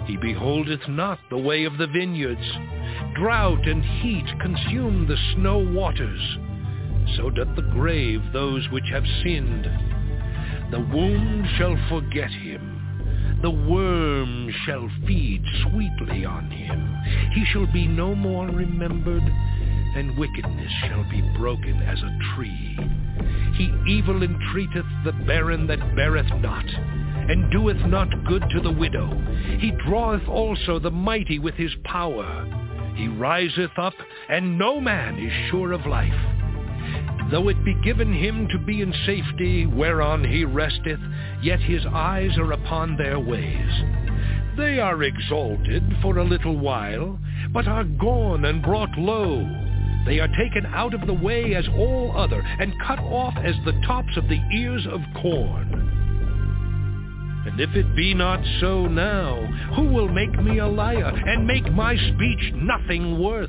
He beholdeth not the way of the vineyards. Drought and heat consume the snow waters. So doth the grave those which have sinned. The womb shall forget him. The worm shall feed sweetly on him. He shall be no more remembered, and wickedness shall be broken as a tree. He evil entreateth the barren that beareth not, and doeth not good to the widow. He draweth also the mighty with his power. He riseth up, and no man is sure of life. Though it be given him to be in safety, whereon he resteth, yet his eyes are upon their ways. They are exalted for a little while, but are gone and brought low. They are taken out of the way as all other, and cut off as the tops of the ears of corn. And if it be not so now, who will make me a liar, and make my speech nothing worth?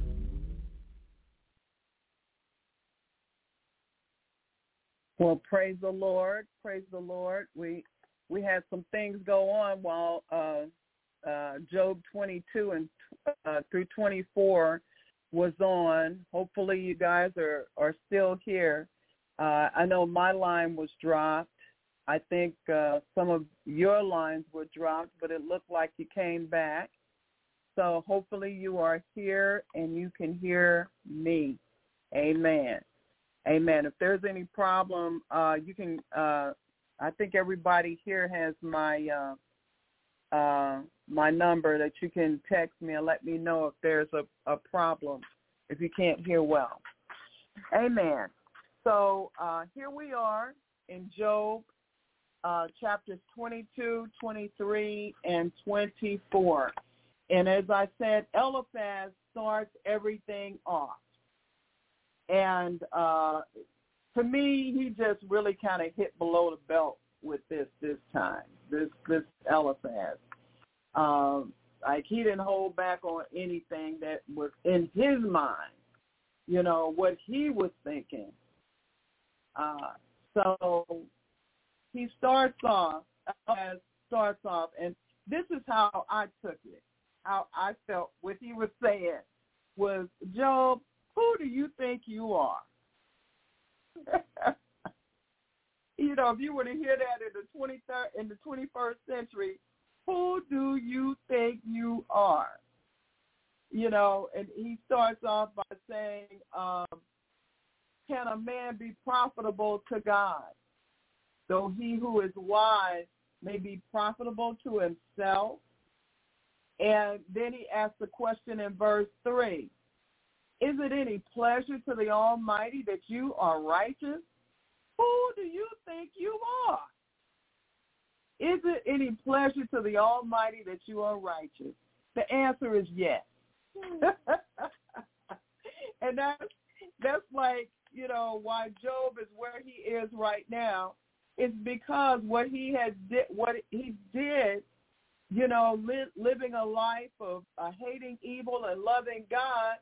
Well, praise the Lord, praise the Lord. We we had some things go on while uh, uh, Job twenty-two and uh, through twenty-four was on. Hopefully you guys are, are still here. Uh, I know my line was dropped. I think uh, some of your lines were dropped, but it looked like you came back. So hopefully you are here and you can hear me. Amen. Amen. If there's any problem, uh, you can, uh, I think everybody here has my uh, uh, my number that you can text me and let me know if there's a, a problem, if you can't hear well. Amen. So uh, here we are in Job uh, chapters twenty-two, twenty-three, and twenty-four. And as I said, Eliphaz starts everything off. And uh, to me, he just really kind of hit below the belt with this this time, this this Eliphaz. Um, like he didn't hold back on anything that was in his mind, you know, what he was thinking. Uh, so he starts off, Eliphaz starts off, and this is how I took it, how I felt what he was saying was, Job, who do you think you are? You know, if you were to hear that in the twenty-third, in the twenty-first century, who do you think you are? You know, and he starts off by saying, um, can a man be profitable to God? Though he who is wise may be profitable to himself. And then he asks the question in verse three. Is it any pleasure to the Almighty that you are righteous? Who do you think you are? Is it any pleasure to the Almighty that you are righteous? The answer is yes. And that's, that's like, you know, why Job is where he is right now. It's because what he had did, what he did, you know, li- living a life of uh, hating evil and loving God,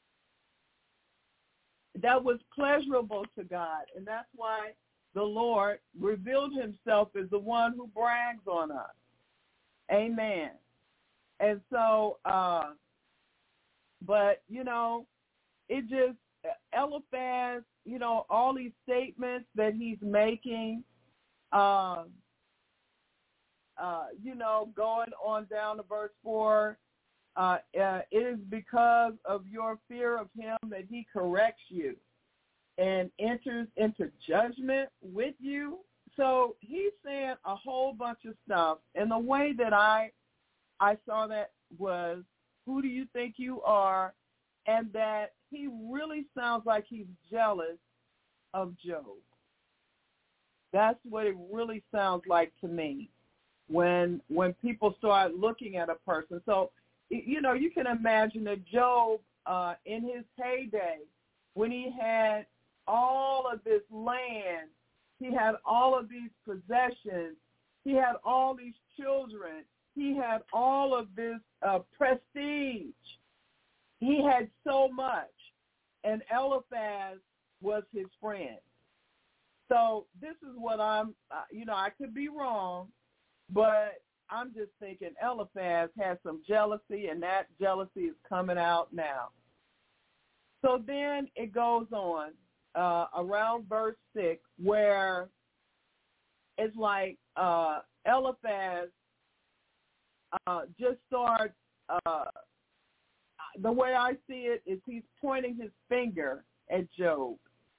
that was pleasurable to God. And that's why the Lord revealed himself as the one who brags on us. Amen. And so, uh, but, you know, it just, Eliphaz, you know, all these statements that he's making, um, uh, you know, going on down to verse four, Uh, uh, it is because of your fear of him that he corrects you and enters into judgment with you. So he's saying a whole bunch of stuff. And the way that I I saw that was, who do you think you are? And that he really sounds like he's jealous of Job. That's what it really sounds like to me when when people start looking at a person. So, you know, you can imagine that Job, uh, in his heyday, when he had all of this land, he had all of these possessions, he had all these children, he had all of this uh, prestige. He had so much, and Eliphaz was his friend. So this is what I'm, uh, you know, I could be wrong, but I'm just thinking Eliphaz had some jealousy, and that jealousy is coming out now. So then it goes on uh, around verse six, where it's like uh, Eliphaz uh, just starts, uh, the way I see it is he's pointing his finger at Job.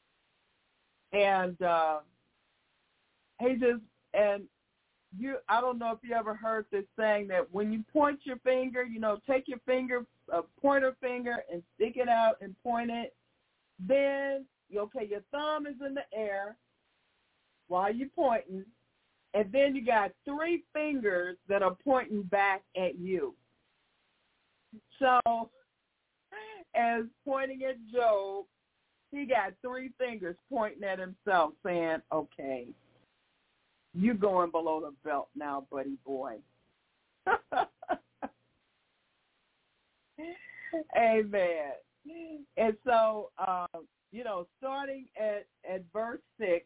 And uh, he just, and you, I don't know if you ever heard this saying that when you point your finger, you know, take your finger, a pointer finger, and stick it out and point it. Then, okay, your thumb is in the air while you're pointing, and then you got three fingers that are pointing back at you. So, as pointing at Job, he got three fingers pointing at himself, saying, okay, you going below the belt now, buddy boy. Amen. And so, uh, you know, starting at, at verse six,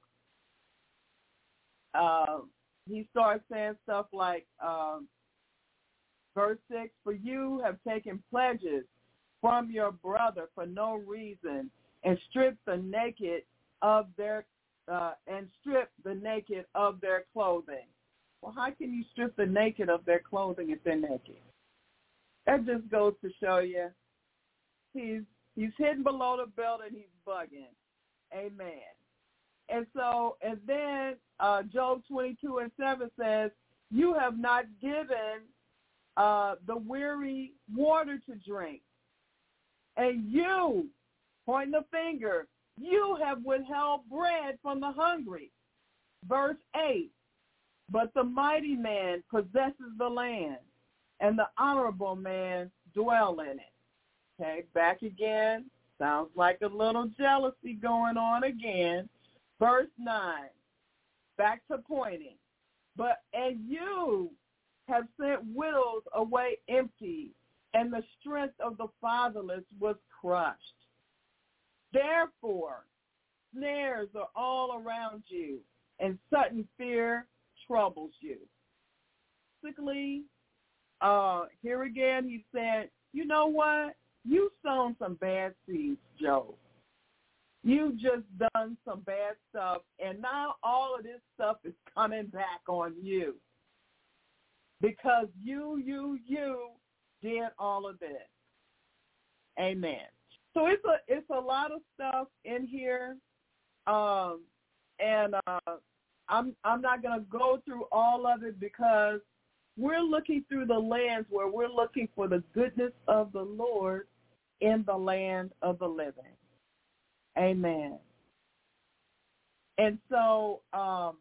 uh, he starts saying stuff like, um, verse six, for you have taken pledges from your brother for no reason, and stripped the naked of their uh, and strip the naked of their clothing. Well, how can you strip the naked of their clothing if they're naked? That just goes to show you he's he's hidden below the belt and he's bugging. Amen. And so, and then uh, Job twenty-two and seven says, you have not given uh, the weary water to drink, and you, pointing the finger, you have withheld bread from the hungry. Verse eight, but the mighty man possesses the land, and the honorable man dwell in it. Okay, back again. Sounds like a little jealousy going on again. Verse nine, back to pointing. But and you have sent widows away empty, and the strength of the fatherless was crushed. Therefore, snares are all around you, and sudden fear troubles you. Basically, uh, here again, he said, you know what? You sown some bad seeds, Job. You just done some bad stuff, and now all of this stuff is coming back on you because you, you, you did all of this. Amen. So it's a it's a lot of stuff in here, um, and uh, I'm I'm not going to go through all of it because we're looking through the lens where we're looking for the goodness of the Lord in the land of the living. Amen. And so um,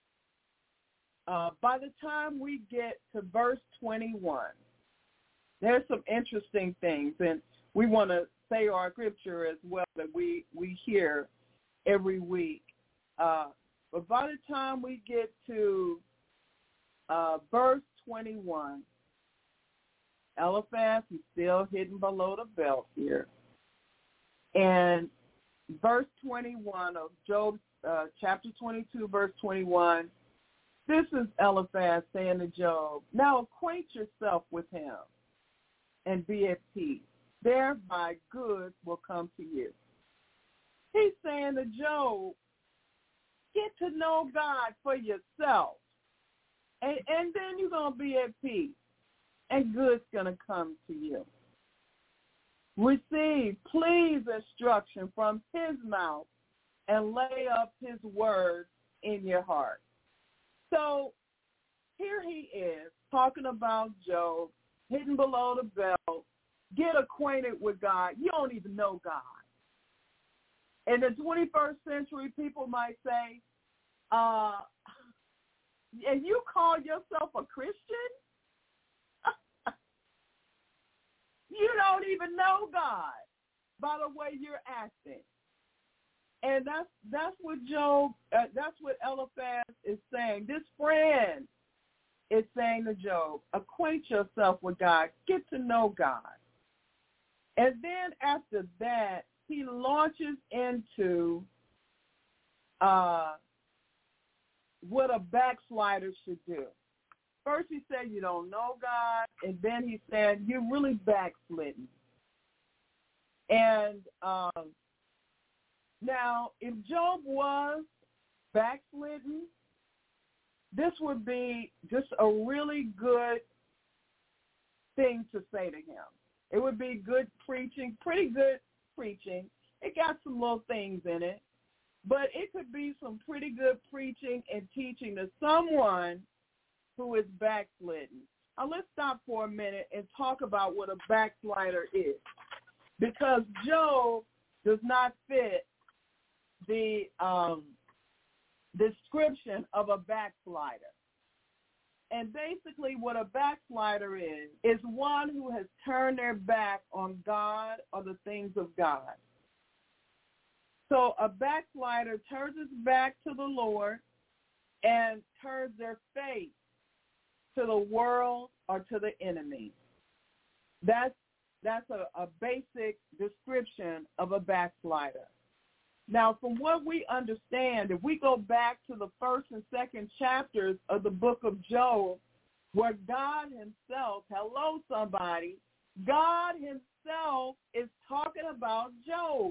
uh, by the time we get to verse twenty-one, there's some interesting things, and we want to say our scripture as well that we, we hear every week. Uh, but by the time we get to uh, verse twenty-one, Eliphaz is still hidden below the belt here. And verse twenty-one of Job, uh, chapter twenty-two, verse twenty-one, this is Eliphaz saying to Job, now acquaint yourself with him and be at peace. Thereby good will come to you. He's saying to Job, get to know God for yourself, and, and then you're going to be at peace, and good's going to come to you. Receive, please, instruction from his mouth, and lay up his words in your heart. So here he is talking about Job, hidden below the belt. Get acquainted with God. You don't even know God. In the twenty-first century, people might say, uh, and you call yourself a Christian? You don't even know God by the way you're acting. And that's that's what Job, uh, that's what Eliphaz is saying. This friend is saying to Job, acquaint yourself with God. Get to know God. And then after that, he launches into uh, what a backslider should do. first he said you don't know God, and then he said you're really backslidden. And um, now, if Job was backslidden, this would be just a really good thing to say to him. It would be good preaching, pretty good preaching. It got some little things in it, but it could be some pretty good preaching and teaching to someone who is backslidden. Now, let's stop for a minute and talk about what a backslider is, because Job does not fit the um, description of a backslider. And basically what a backslider is, is one who has turned their back on God or the things of God. So a backslider turns his back to the Lord and turns their face to the world or to the enemy. That's, that's a, a basic description of a backslider. Now, from what we understand, if we go back to the first and second chapters of the book of Job, where God himself, hello somebody, God himself is talking about Job.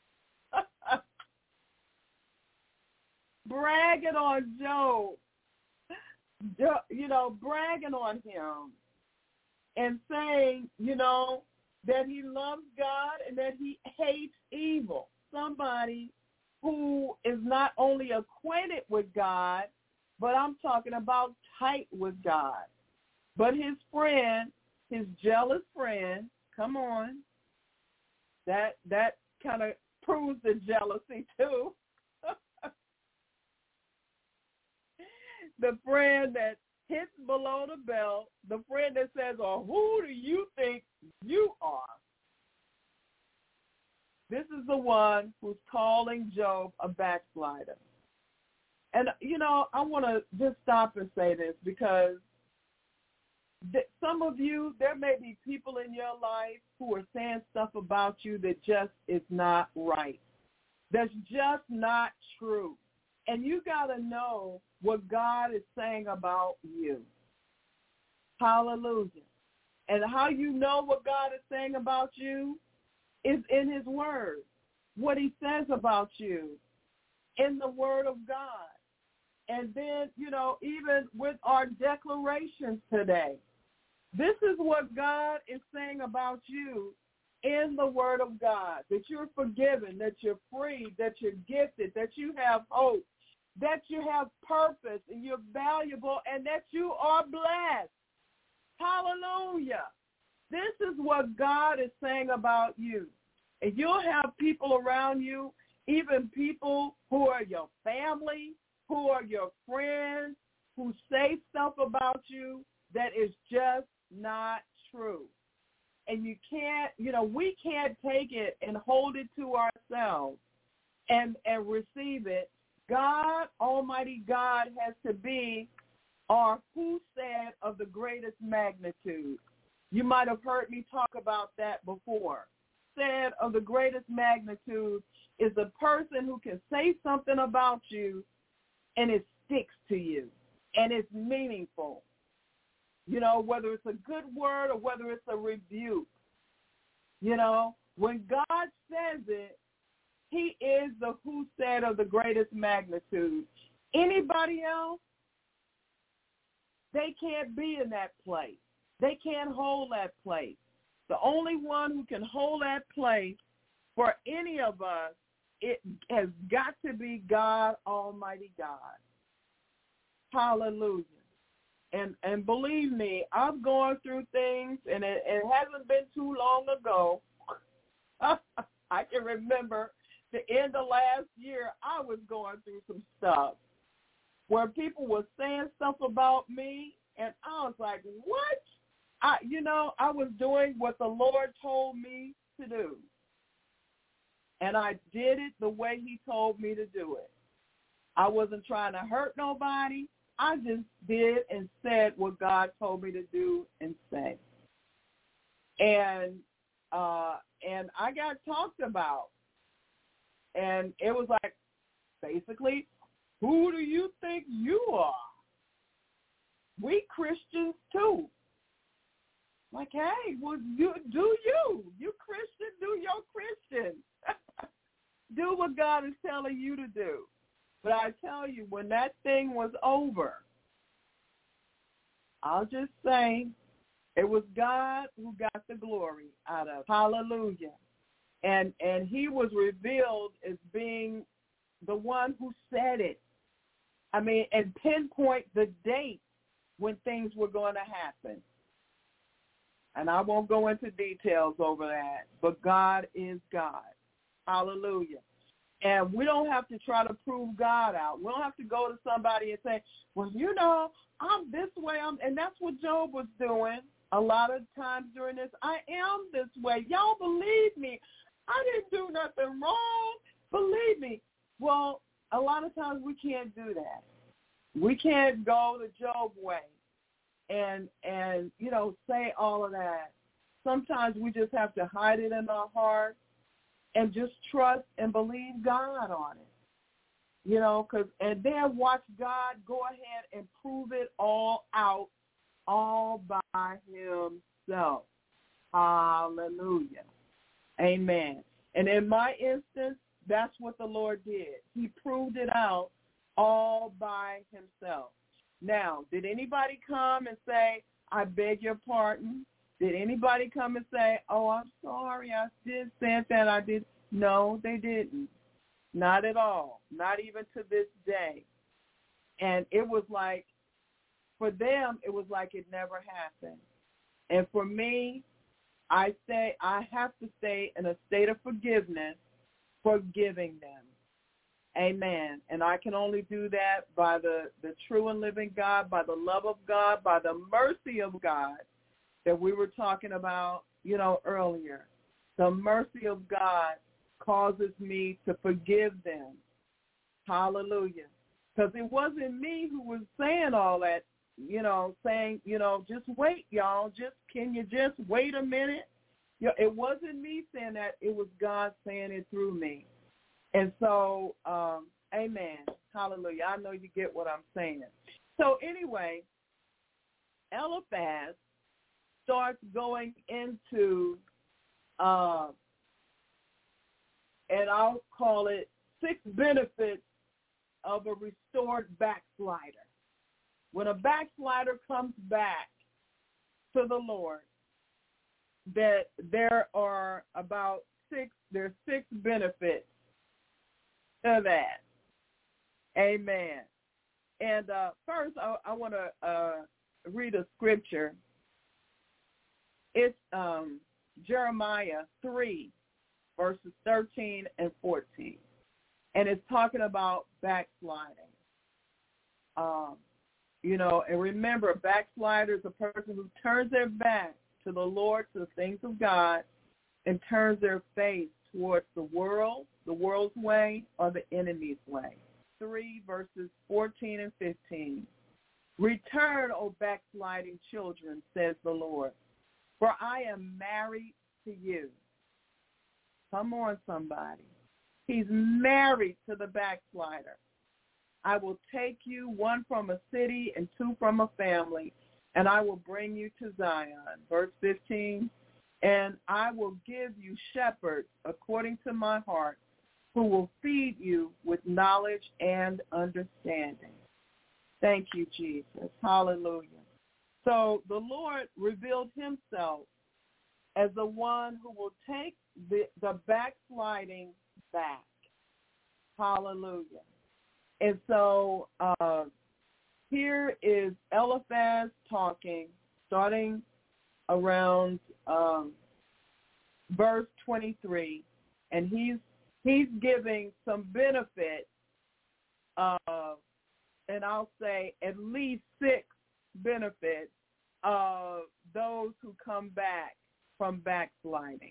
Bragging on Job, you know, bragging on him and saying, you know, that he loves God and that he hates evil. Somebody who is not only acquainted with God, but I'm talking about tight with God. But his friend, his jealous friend, come on, that that kind of proves the jealousy too. The friend that hits below the belt, the friend that says, oh, who do you think you are? This is the one who's calling Job a backslider. And, you know, I want to just stop and say this, because th- some of you, there may be people in your life who are saying stuff about you that just is not right. That's just not true. And you got to know what God is saying about you. Hallelujah. And how you know what God is saying about you is in his word, what he says about you in the word of God. And then, you know, even with our declarations today, this is what God is saying about you in the word of God, that you're forgiven, that you're free, that you're gifted, that you have hope, that you have purpose, and you're valuable, and that you are blessed. Hallelujah. This is what God is saying about you. And you'll have people around you, even people who are your family, who are your friends, who say stuff about you that is just not true. And you can't, you know, we can't take it and hold it to ourselves and, and receive it. God, Almighty God, has to be our who said of the greatest magnitude. You might have heard me talk about that before. Said of the greatest magnitude is a person who can say something about you and it sticks to you and it's meaningful. You know, whether it's a good word or whether it's a rebuke. You know, when God says it, he is the who said of the greatest magnitude. Anybody else, they can't be in that place. They can't hold that place. The only one who can hold that place for any of us, it has got to be God, Almighty God. Hallelujah. And and believe me, I've gone through things, and it, it hasn't been too long ago. I can remember the end of last year, I was going through some stuff where people were saying stuff about me, and I was like, what? I, you know, I was doing what the Lord told me to do. And I did it the way he told me to do it. I wasn't trying to hurt nobody. I just did and said what God told me to do and say. And uh, and I got talked about. And it was like, basically, who do you think you are? we Christians too. Like, hey, well, you, do you. You Christian, do your Christian. Do what God is telling you to do. But I tell you, when that thing was over, I'll just say it was God who got the glory out of it. Hallelujah. And and he was revealed as being the one who said it. I mean, and pinpoint the date when things were going to happen. And I won't go into details over that, but God is God. Hallelujah. And we don't have to try to prove God out. We don't have to go to somebody and say, well, you know, I'm this way. I'm, and that's what Job was doing a lot of times during this. I am this way. Y'all believe me. I didn't do nothing wrong. Believe me. Well, a lot of times we can't do that. We can't go the Job way and, and you know, say all of that. Sometimes we just have to hide it in our heart and just trust and believe God on it, you know, cause, and then watch God go ahead and prove it all out all by himself. Hallelujah. Amen. And in my instance, that's what the Lord did. He proved it out all by himself. Now, did anybody come and say, I beg your pardon? Did anybody come and say, oh, I'm sorry, I did say that, I did? No, they didn't. Not at all. Not even to this day. And it was like, for them, it was like it never happened. And for me, I say I have to stay in a state of forgiveness, forgiving them. Amen. And I can only do that by the, the true and living God, by the love of God, by the mercy of God that we were talking about, you know, earlier. The mercy of God causes me to forgive them. Hallelujah. Because it wasn't me who was saying all that, you know, saying, you know, just wait, y'all. Just can you just wait a minute? You know, it wasn't me saying that. It was God saying it through me. And so, um, amen. Hallelujah. I know you get what I'm saying. So anyway, Eliphaz starts going into, uh, and I'll call it six benefits of a restored backslider. When a backslider comes back to the Lord, that there are about six, there's six benefits to that. Amen. And uh, first, I, I want to uh, read a scripture. It's um, Jeremiah three, verses thirteen and fourteen. And it's talking about backsliding. Um, you know, and remember, a backslider is a person who turns their back to the Lord, to the things of God, and turns their face towards the world, the world's way, or the enemy's way. three, verses fourteen and fifteen. Return, O backsliding children, says the Lord, for I am married to you. Come on, somebody. He's married to the backslider. I will take you, one from a city and two from a family, and I will bring you to Zion. Verse fifteen, and I will give you shepherds according to my heart, who will feed you with knowledge and understanding. Thank you, Jesus. Hallelujah. So the Lord revealed himself as the one who will take the, the backsliding back. Hallelujah. And so uh, here is Eliphaz talking, starting around um, verse twenty-three, and he's he's giving some benefit, uh, and I'll say at least six benefits of those who come back from backsliding.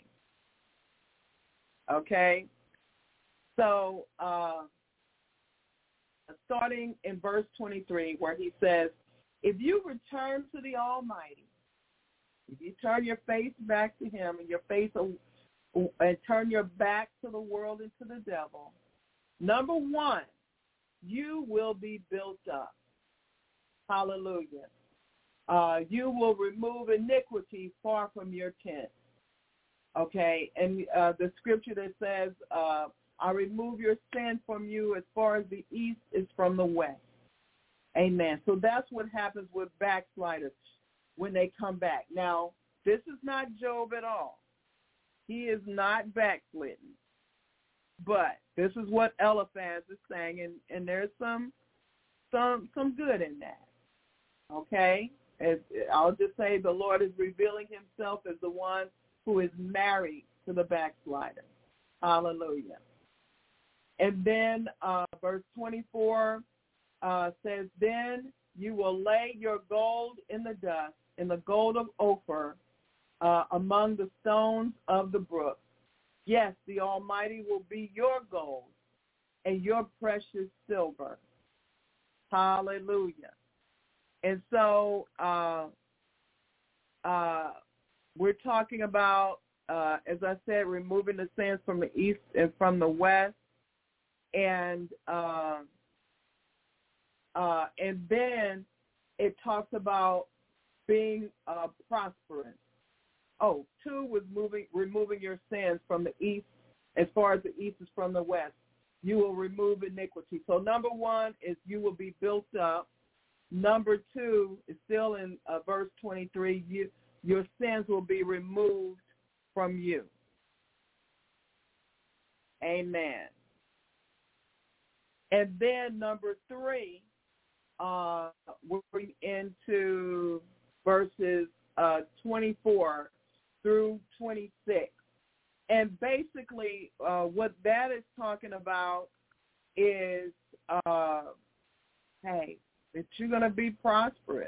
Okay? So uh, starting in verse twenty-three, where he says, if you return to the Almighty, if you turn your face back to him and your face and turn your back to the world and to the devil, number one, you will be built up. Hallelujah. Uh, you will remove iniquity far from your tent. Okay, and uh, the scripture that says, uh, I remove your sin from you as far as the east is from the west. Amen. So that's what happens with backsliders when they come back. Now, this is not Job at all. He is not backslidden. But this is what Eliphaz is saying, and, and there's some some some good in that. Okay? As, I'll just say the Lord is revealing himself as the one who is married to the backslider. Hallelujah. And then uh, verse twenty-four uh, says, then you will lay your gold in the dust, in the gold of Ophir, uh, among the stones of the brook. Yes, the Almighty will be your gold and your precious silver. Hallelujah. And so uh, uh, we're talking about, uh, as I said, removing the sins from the east and from the west. And uh, uh, and then it talks about being uh, prosperous. Oh, two was moving, removing your sins from the east as far as the east is from the west. You will remove iniquity. So number one is you will be built up. Number two is still in uh, verse twenty-three. You, your sins will be removed from you. Amen. And then number three, uh, we're into verses uh, twenty-four through twenty-six. And basically uh, what that is talking about is, uh, hey, that you're going to be prosperous.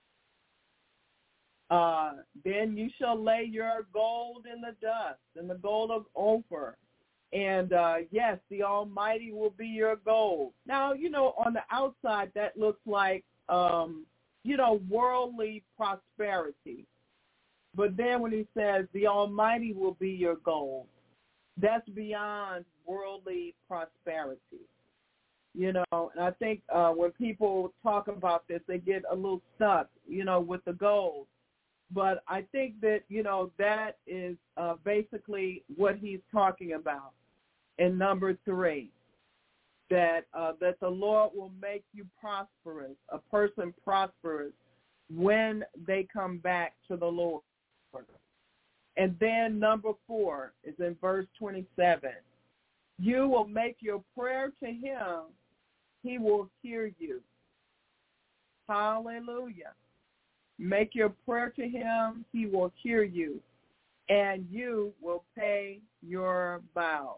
Uh, then you shall lay your gold in the dust, in the gold of Ophir. And, uh, yes, the Almighty will be your gold. Now, you know, on the outside, that looks like, um, you know, worldly prosperity. But then when he says the Almighty will be your gold, that's beyond worldly prosperity. You know, and I think uh, when people talk about this, they get a little stuck, you know, with the gold. But I think that, you know, that is uh, basically what he's talking about in number three, that uh, that the Lord will make you prosperous, a person prosperous, when they come back to the Lord. And then number four is in verse twenty-seven. You will make your prayer to him. He will hear you. Hallelujah. Make your prayer to him. He will hear you. And you will pay your vows.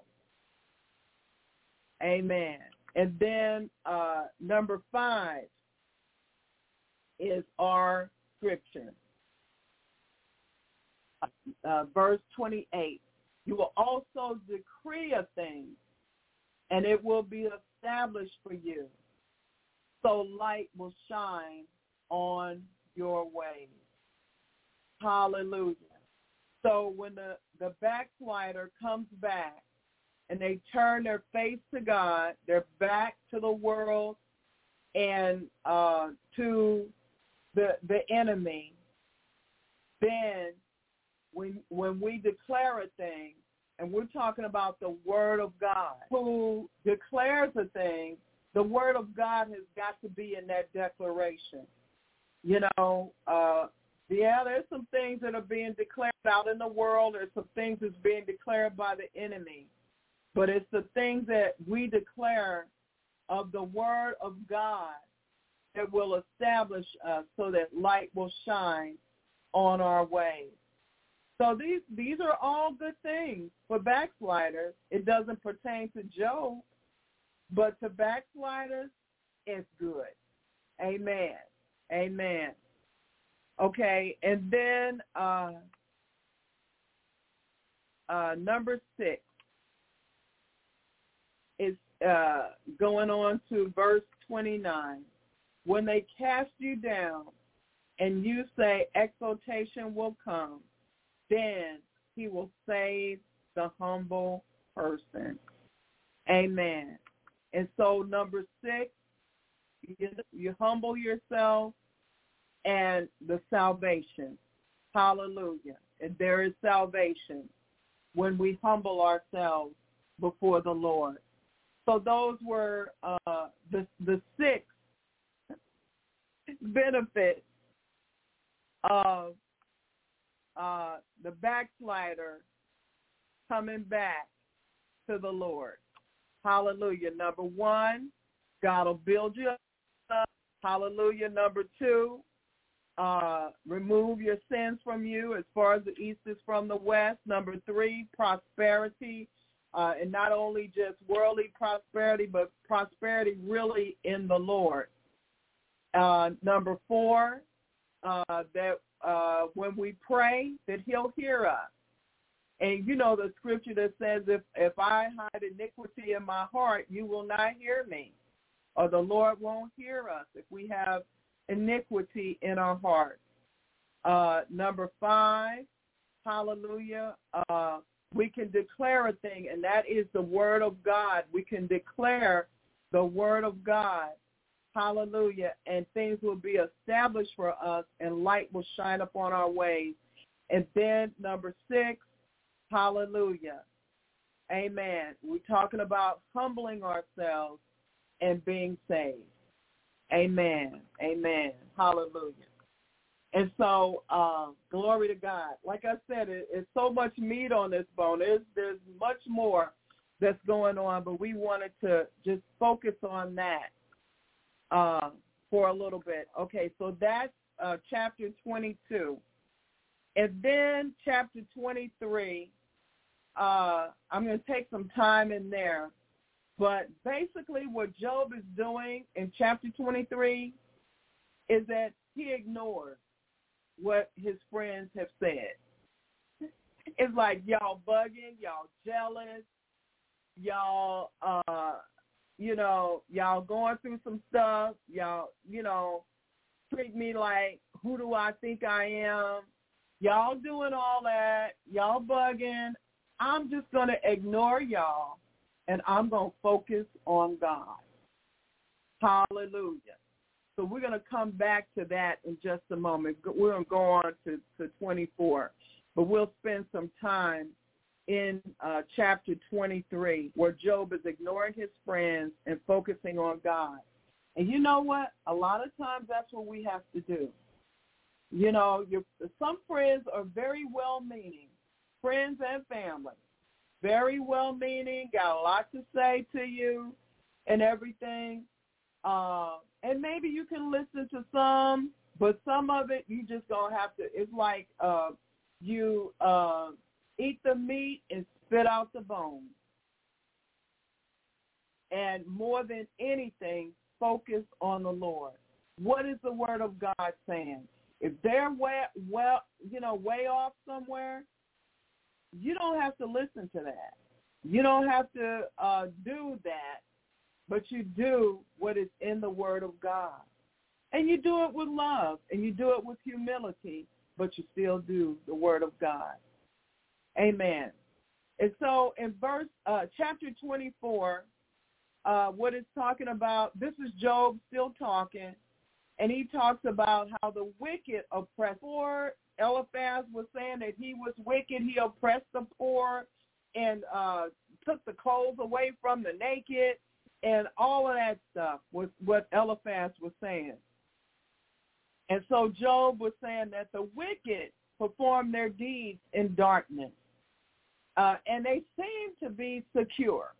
Amen. And then uh, number five is our scripture. Uh, verse twenty-eight. You will also decree a thing, and it will be established for you. So light will shine on your ways. Hallelujah. So when the, the backslider comes back and they turn their face to God, they're back to the world and uh, to the the enemy, then when when we declare a thing, and we're talking about the Word of God, who declares a thing, the Word of God has got to be in that declaration. You know, uh, yeah, there's some things that are being declared out in the world. There's some things that's being declared by the enemy. But it's the things that we declare of the Word of God that will establish us so that light will shine on our ways. So these these are all good things for backsliders. It doesn't pertain to Job, but to backsliders, it's good. Amen. Amen. Okay, and then uh, uh, number six is uh, going on to verse twenty-nine. When they cast you down and you say exaltation will come, then he will save the humble person. Amen. And so number six, you, you humble yourself and the salvation. Hallelujah. And there is salvation when we humble ourselves before the Lord. So those were uh, the, the six benefits of uh, the backslider coming back to the Lord. Hallelujah. Number one, God will build you up. Hallelujah. Number two, uh, remove your sins from you as far as the east is from the west. Number three, prosperity, uh, and not only just worldly prosperity, but prosperity really in the Lord. Uh, number four, uh, that uh, when we pray, that he'll hear us. And you know the scripture that says, if, if I hide iniquity in my heart, you will not hear me, or the Lord won't hear us if we have iniquity in our heart. Uh, number five, hallelujah, uh, we can declare a thing, and that is the word of God. We can declare the word of God, hallelujah, and things will be established for us, and light will shine upon our ways. And then number six, hallelujah, amen. We're talking about humbling ourselves and being saved. Amen. Amen. Hallelujah. And so, uh, glory to God. Like I said, it, it's so much meat on this bone. There's, there's much more that's going on, but we wanted to just focus on that uh, for a little bit. Okay, so that's uh, chapter twenty-two. And then chapter twenty-three, uh, I'm going to take some time in there. But basically what Job is doing in chapter twenty-three is that he ignores what his friends have said. It's like, y'all bugging, y'all jealous, y'all, uh, you know, y'all going through some stuff, y'all, you know, treat me like, who do I think I am? Y'all doing all that, y'all bugging. I'm just going to ignore y'all, and I'm going to focus on God. Hallelujah. So we're going to come back to that in just a moment. We're going to go on to, to twenty-four, but we'll spend some time in uh, chapter twenty-three where Job is ignoring his friends and focusing on God. And you know what? A lot of times that's what we have to do. You know, your, some friends are very well-meaning, friends and family, very well-meaning, got a lot to say to you and everything. Uh, and maybe you can listen to some, but some of it you just going to have to, it's like uh, you uh, eat the meat and spit out the bones. And more than anything, focus on the Lord. What is the word of God saying? If they're way, well, you know, way off somewhere, you don't have to listen to that. You don't have to uh, do that, but you do what is in the word of God. And you do it with love, and you do it with humility, but you still do the word of God. Amen. And so in verse, uh, chapter twenty-four, uh, what it's talking about, this is Job still talking, and he talks about how the wicked oppress the poor. Eliphaz was saying that he was wicked. He oppressed the poor and uh, took the clothes away from the naked, and all of that stuff was what Eliphaz was saying. And so Job was saying that the wicked perform their deeds in darkness, uh, and they seem to be secure.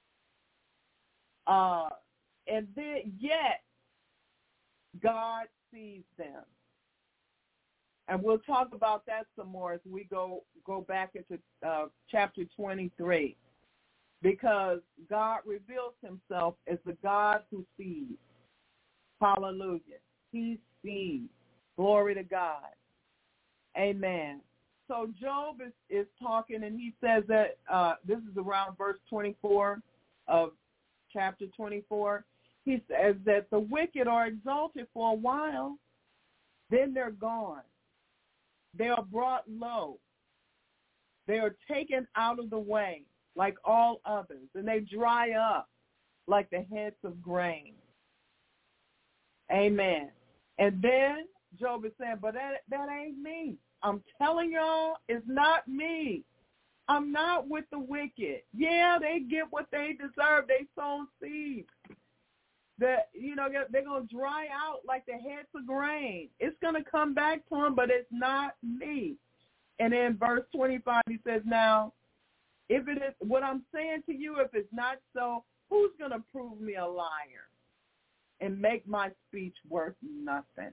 Uh, and then, yet, God sees them. And we'll talk about that some more as we go, go back into uh, chapter twenty-three, because God reveals himself as the God who sees. Hallelujah. He sees. Glory to God. Amen. So Job is, is talking, and he says that uh, this is around verse twenty-four of chapter twenty-four. He says that the wicked are exalted for a while, then they're gone. They are brought low. They are taken out of the way like all others, and they dry up like the heads of grain. Amen. And then Job is saying, but that, that ain't me. I'm telling y'all, it's not me. I'm not with the wicked. Yeah, they get what they deserve. They sown seeds. That, you know, they're going to dry out like the heads of grain. It's going to come back to them, but it's not me. And then verse twenty-five, he says, now, if it is what I'm saying to you, if it's not so, who's going to prove me a liar and make my speech worth nothing?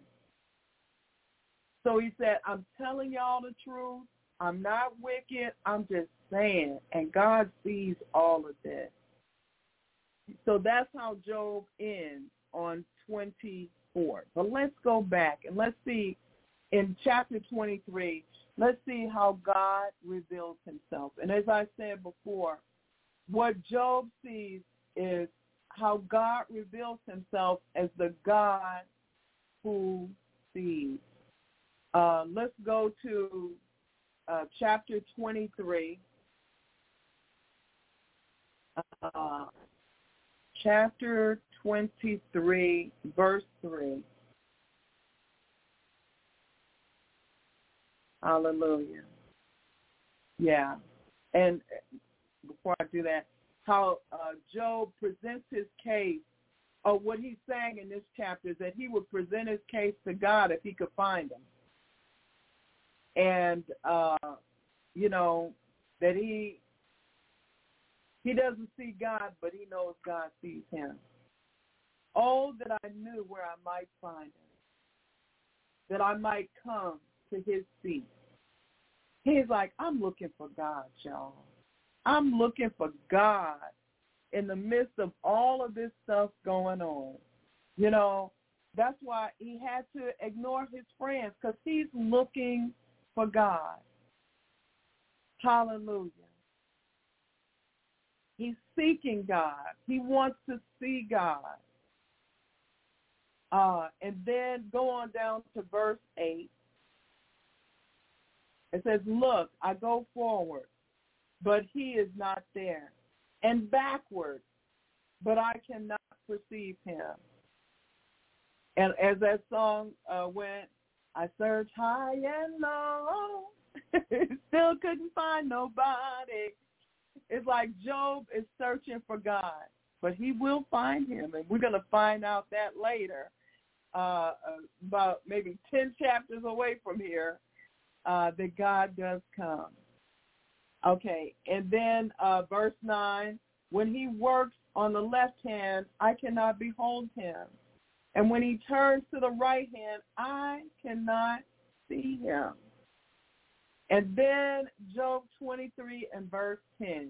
So he said, I'm telling y'all the truth. I'm not wicked. I'm just saying. And God sees all of this. So that's how Job ends on twenty-four. But let's go back and let's see in chapter twenty-three, let's see how God reveals himself. And as I said before, what Job sees is how God reveals himself as the God who sees. Uh, let's go to uh, chapter twenty-three. Uh, chapter twenty-three, verse three. Hallelujah. Yeah. And before I do that, how uh, Job presents his case, or what he's saying in this chapter is that he would present his case to God if he could find him. And, uh, you know, that he he doesn't see God, but he knows God sees him. Oh, that I knew where I might find him, that I might come to his seat. He's like, I'm looking for God, y'all. I'm looking for God in the midst of all of this stuff going on. You know, that's why he had to ignore his friends, because he's looking for God. Hallelujah. He's seeking God. He wants to see God. Uh, and then go on down to verse eight. It says, look, I go forward, but he is not there, and backward, but I cannot perceive him. And as that song uh, went, I searched high and low, still couldn't find nobody. It's like Job is searching for God, but he will find him, and we're going to find out that later, uh, about maybe ten chapters away from here, uh, that God does come. Okay, and then uh, verse nine, when he works on the left hand, I cannot behold him. And when he turns to the right hand, I cannot see him. And then Job twenty-three and verse ten.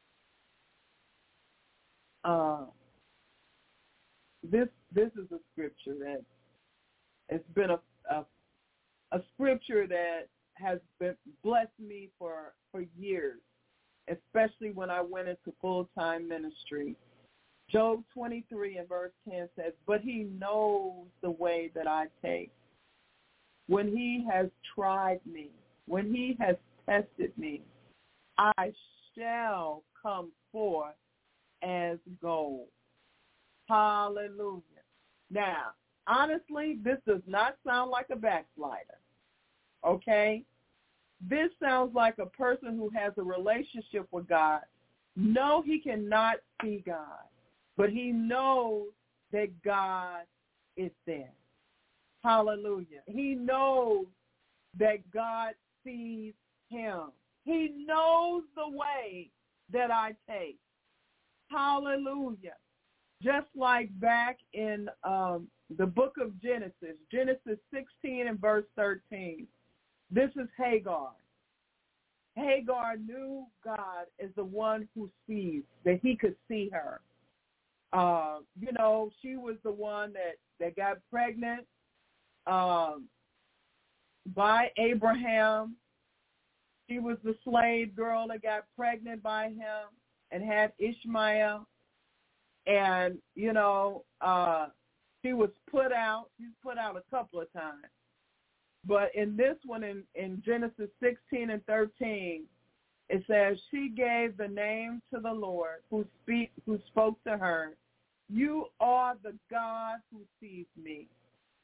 Uh, this this is a scripture that it's been a, a a scripture that has been blessed me for, for years, especially when I went into full-time ministry. Job twenty-three and verse ten says, but he knows the way that I take. When he has tried me, when he has tested me, I shall come forth as gold. Hallelujah. Now, honestly, this does not sound like a backslider, okay? This sounds like a person who has a relationship with God. No, he cannot see God, but he knows that God is there. Hallelujah. He knows that God sees him. He knows the way that I take. Hallelujah. Just like back in um, the book of Genesis, Genesis sixteen and verse thirteen, this is Hagar. Hagar knew God as the one who sees, that he could see her. Uh, you know, she was the one that, that got pregnant um, by Abraham. She was the slave girl that got pregnant by him and had Ishmael. And, you know, uh, she was put out. She was put out a couple of times. But in this one, in, in Genesis sixteen and thirteen, it says, she gave the name to the Lord who speak, who spoke to her. You are the God who sees me.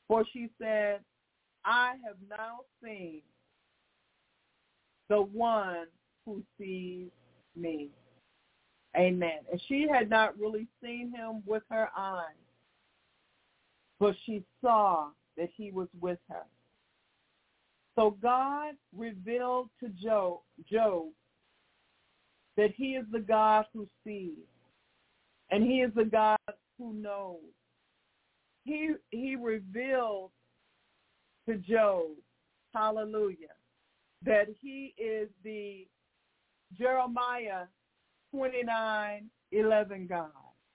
For she said, I have now seen the one who sees me. Amen. And she had not really seen him with her eyes, but she saw that he was with her. So God revealed to Job, Job that he is the God who sees, and he is the God who knows. He, he revealed to Job, hallelujah, that he is the Jeremiah twenty-nine eleven God.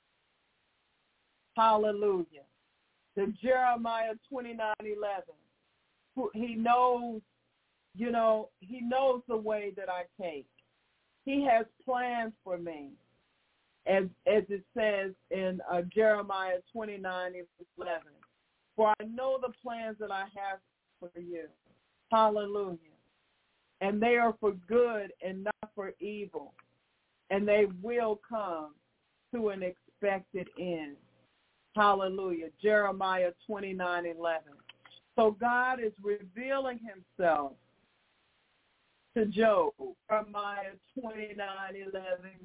Hallelujah. The Jeremiah twenty-nine eleven. He knows, you know, he knows the way that I take. He has plans for me, as as it says in uh, Jeremiah twenty-nine eleven. For I know the plans that I have for you. Hallelujah. And they are for good and not for evil. And they will come to an expected end. Hallelujah. Jeremiah twenty-nine eleven. So God is revealing himself to Job. Jeremiah twenty-nine eleven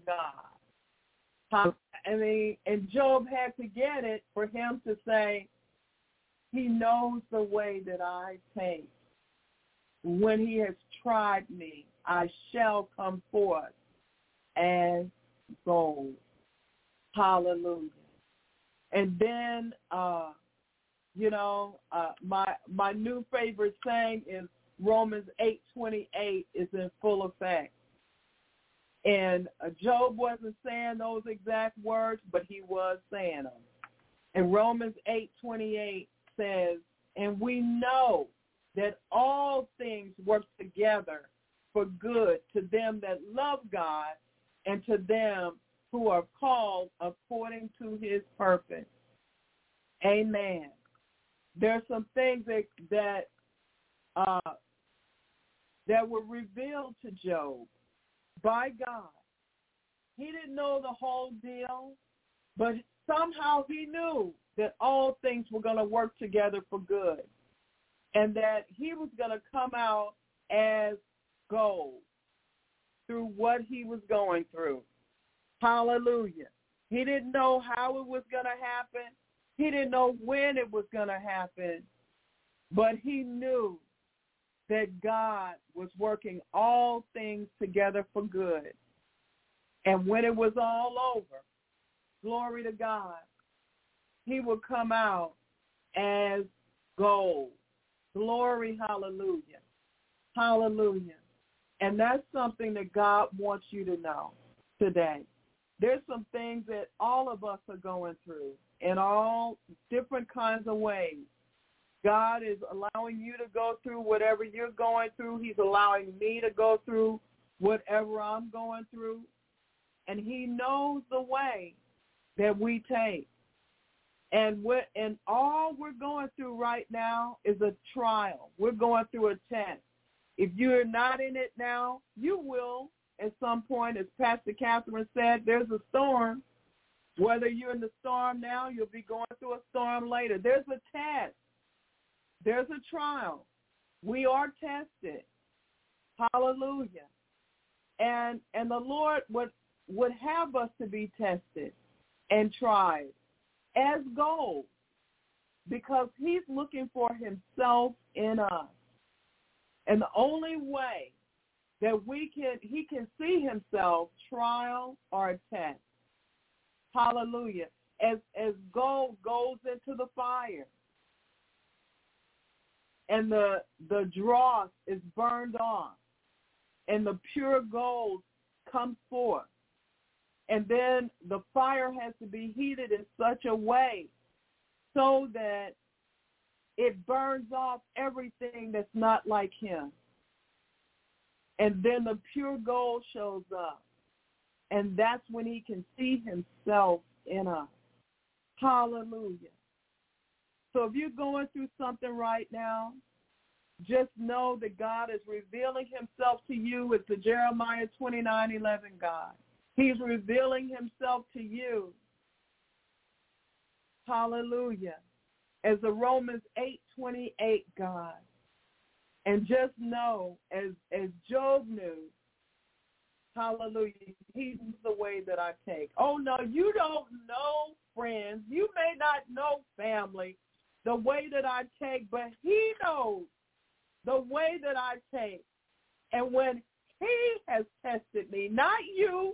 God. I mean, and Job had to get it for him to say, he knows the way that I take. When he has tried me, I shall come forth as gold. Hallelujah. And then, uh, you know, uh, my my new favorite saying is Romans eight twenty-eight is in full effect. And uh, Job wasn't saying those exact words, but he was saying them. And Romans eight twenty-eight says, and we know that all things work together for good to them that love God and to them who are called according to his purpose. Amen. There's some things that that, uh, that were revealed to Job by God. He didn't know the whole deal, but somehow he knew that all things were going to work together for good and that he was going to come out as gold through what he was going through. Hallelujah. He didn't know how it was going to happen. He didn't know when it was going to happen, but he knew that God was working all things together for good. And when it was all over, glory to God, he would come out as gold. Glory, hallelujah. Hallelujah. And that's something that God wants you to know today. There's some things that all of us are going through in all different kinds of ways. God is allowing you to go through whatever you're going through. He's allowing me to go through whatever I'm going through. And he knows the way that we take. And we're, and all we're going through right now is a trial. We're going through a test. If you're not in it now, you will at some point. As Pastor Catherine said, there's a storm. Whether you're in the storm now, you'll be going through a storm later. There's a test. There's a trial. We are tested. Hallelujah. And and the Lord would, would have us to be tested and tried as gold because he's looking for himself in us. And the only way that we can, he can see himself, trial or a test. Hallelujah. As as gold goes into the fire and the the dross is burned off and the pure gold comes forth. And then the fire has to be heated in such a way so that it burns off everything that's not like him. And then the pure gold shows up. And that's when he can see himself in us. Hallelujah. So if you're going through something right now, just know that God is revealing himself to you with the Jeremiah twenty-nine eleven God. He's revealing himself to you. Hallelujah. as the Romans eight twenty-eight, God. And just know, as as Job knew, hallelujah, he's the way that I take. Oh, no, you don't know, friends. You may not know, family, the way that I take, but he knows the way that I take. And when he has tested me, not you,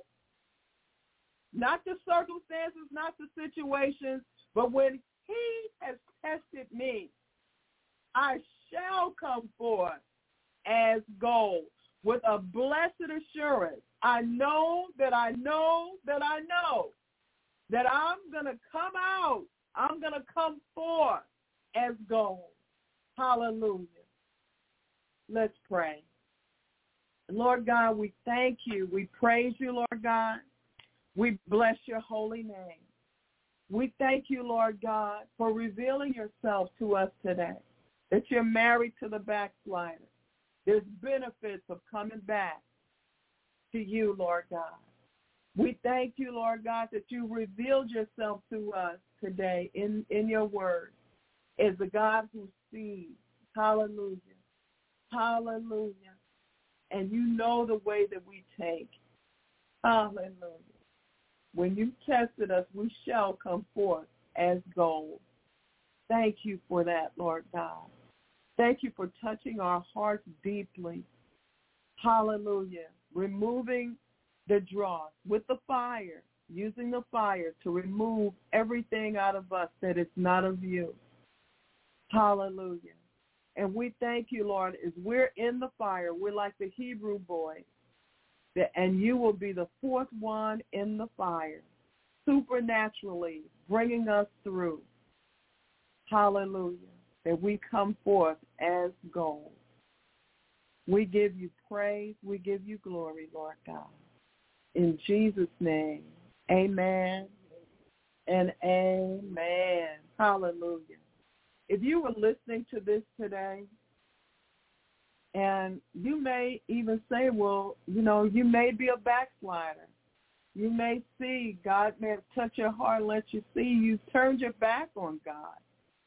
not the circumstances, not the situations, but when he has tested me, I shall come forth as gold with a blessed assurance. I know that I know that I know that I'm going to come out. I'm going to come forth as gold. Hallelujah. Let's pray. Lord God, we thank you. We praise you, Lord God. We bless your holy name. We thank you, Lord God, for revealing yourself to us today, that you're married to the backslider. There's benefits of coming back to you, Lord God. We thank you, Lord God, that you revealed yourself to us today in, in your word as the God who sees. Hallelujah. Hallelujah. And you know the way that we take. Hallelujah. When you tested us, we shall come forth as gold. Thank you for that, Lord God. Thank you for touching our hearts deeply. Hallelujah. Removing the dross with the fire, using the fire to remove everything out of us that is not of you. Hallelujah. And we thank you, Lord, as we're in the fire, we're like the Hebrew boys, and you will be the fourth one in the fire, supernaturally bringing us through. Hallelujah. That we come forth as gold. We give you praise. We give you glory, Lord God. In Jesus' name, amen and amen. Hallelujah. If you were listening to this today, and you may even say, well, you know, you may be a backslider. You may see, God may have touched your heart and let you see you've turned your back on God.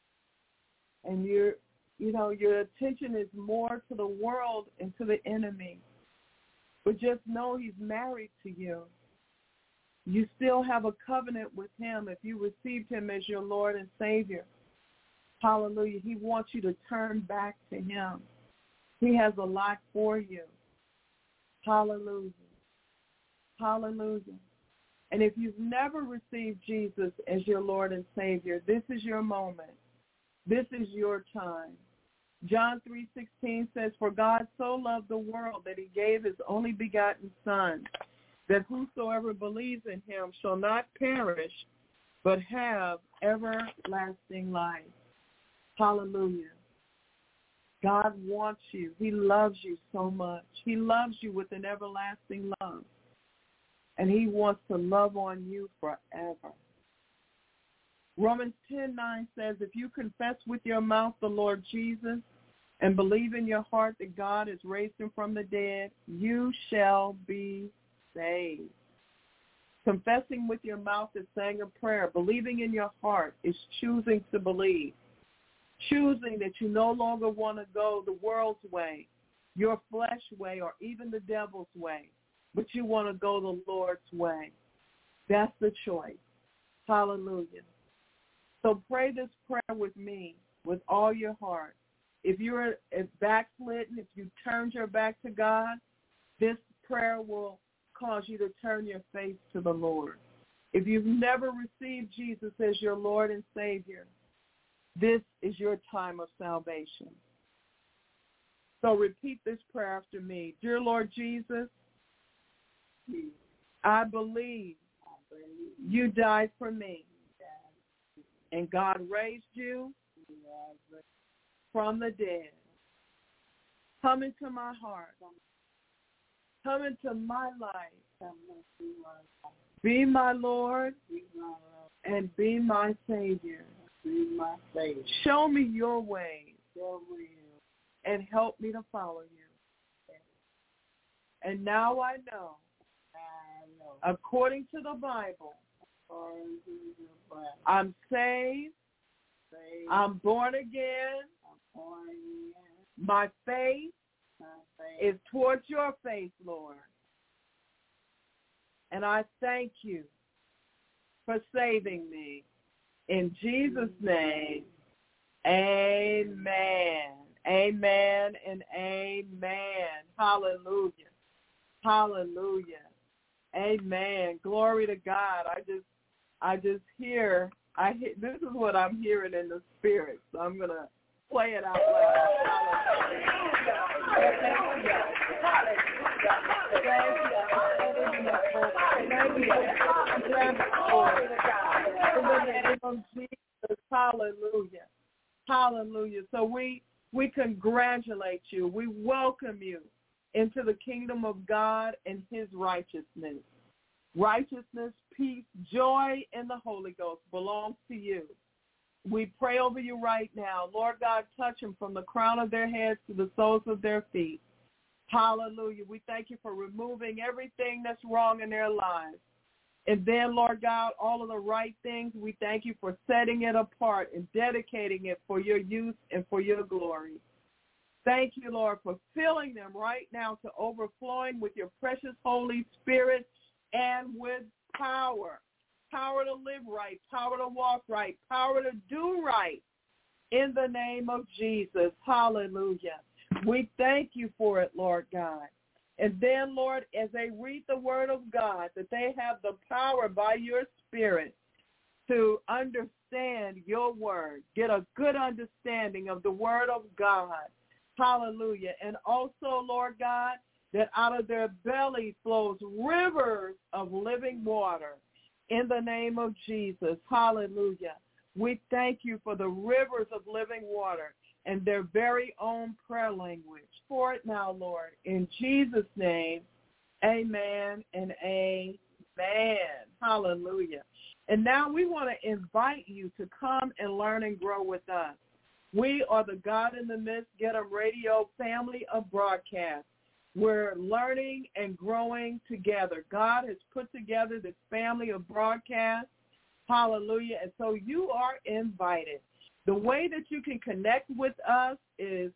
And you're, you know, your attention is more to the world and to the enemy. But just know he's married to you. You still have a covenant with him if you received him as your Lord and Savior. Hallelujah. He wants you to turn back to him. He has a lot for you. Hallelujah. Hallelujah. And if you've never received Jesus as your Lord and Savior, this is your moment. This is your time. John three sixteen says, for God so loved the world that he gave his only begotten Son, that whosoever believes in him shall not perish, but have everlasting life. Hallelujah. God wants you. He loves you so much. He loves you with an everlasting love. And he wants to love on you forever. Romans ten nine says, if you confess with your mouth the Lord Jesus and believe in your heart that God has raised him from the dead, you shall be saved. Confessing with your mouth is saying a prayer. Believing in your heart is choosing to believe. Choosing that you no longer want to go the world's way, your flesh way, or even the devil's way, but you want to go the Lord's way. That's the choice. Hallelujah. So pray this prayer with me, with all your heart. If you're backslidden, if you turned your back to God, this prayer will cause you to turn your face to the Lord. If you've never received Jesus as your Lord and Savior, this is your time of salvation. So repeat this prayer after me. Dear Lord Jesus, I believe you died for me, and God raised you from the dead. Come into my heart. Come into my life. Be my Lord and be my Savior. Show me your ways and help me to follow you. And now I know, according to the Bible, I'm saved, saved. I'm born again. I'm born again. My faith My faith is towards your faith, Lord. And I thank you for saving me. In Jesus' name, amen. Amen and amen. Hallelujah. Hallelujah. Amen. Glory to God. I just I just hear I hear, this is what I'm hearing in the spirit. So I'm going to play it out loud. Hallelujah. Hallelujah. Hallelujah. So we we congratulate you. We welcome you into the kingdom of God and his righteousness. Righteousness, peace, joy in the Holy Ghost belongs to you. We pray over you right now. Lord God, touch them from the crown of their heads to the soles of their feet. Hallelujah. We thank you for removing everything that's wrong in their lives. And then, Lord God, all of the right things, we thank you for setting it apart and dedicating it for your use and for your glory. Thank you, Lord, for filling them right now to overflowing with your precious Holy Spirit and with power. Power to live right, power to walk right, power to do right in the name of Jesus. Hallelujah. We thank you for it, Lord God. And then, Lord, as they read the word of God, that they have the power by your Spirit to understand your word, get a good understanding of the word of God. Hallelujah. And also, Lord God, that out of their belly flows rivers of living water in the name of Jesus. Hallelujah. We thank you for the rivers of living water and their very own prayer language. For it now, Lord, in Jesus' name, amen and amen. Hallelujah. And now we want to invite you to come and learn and grow with us. We are the God in the Midst Get 'em Radio family of broadcasts. We're learning and growing together. God has put together this family of broadcasts. Hallelujah. And so you are invited. The way that you can connect with us is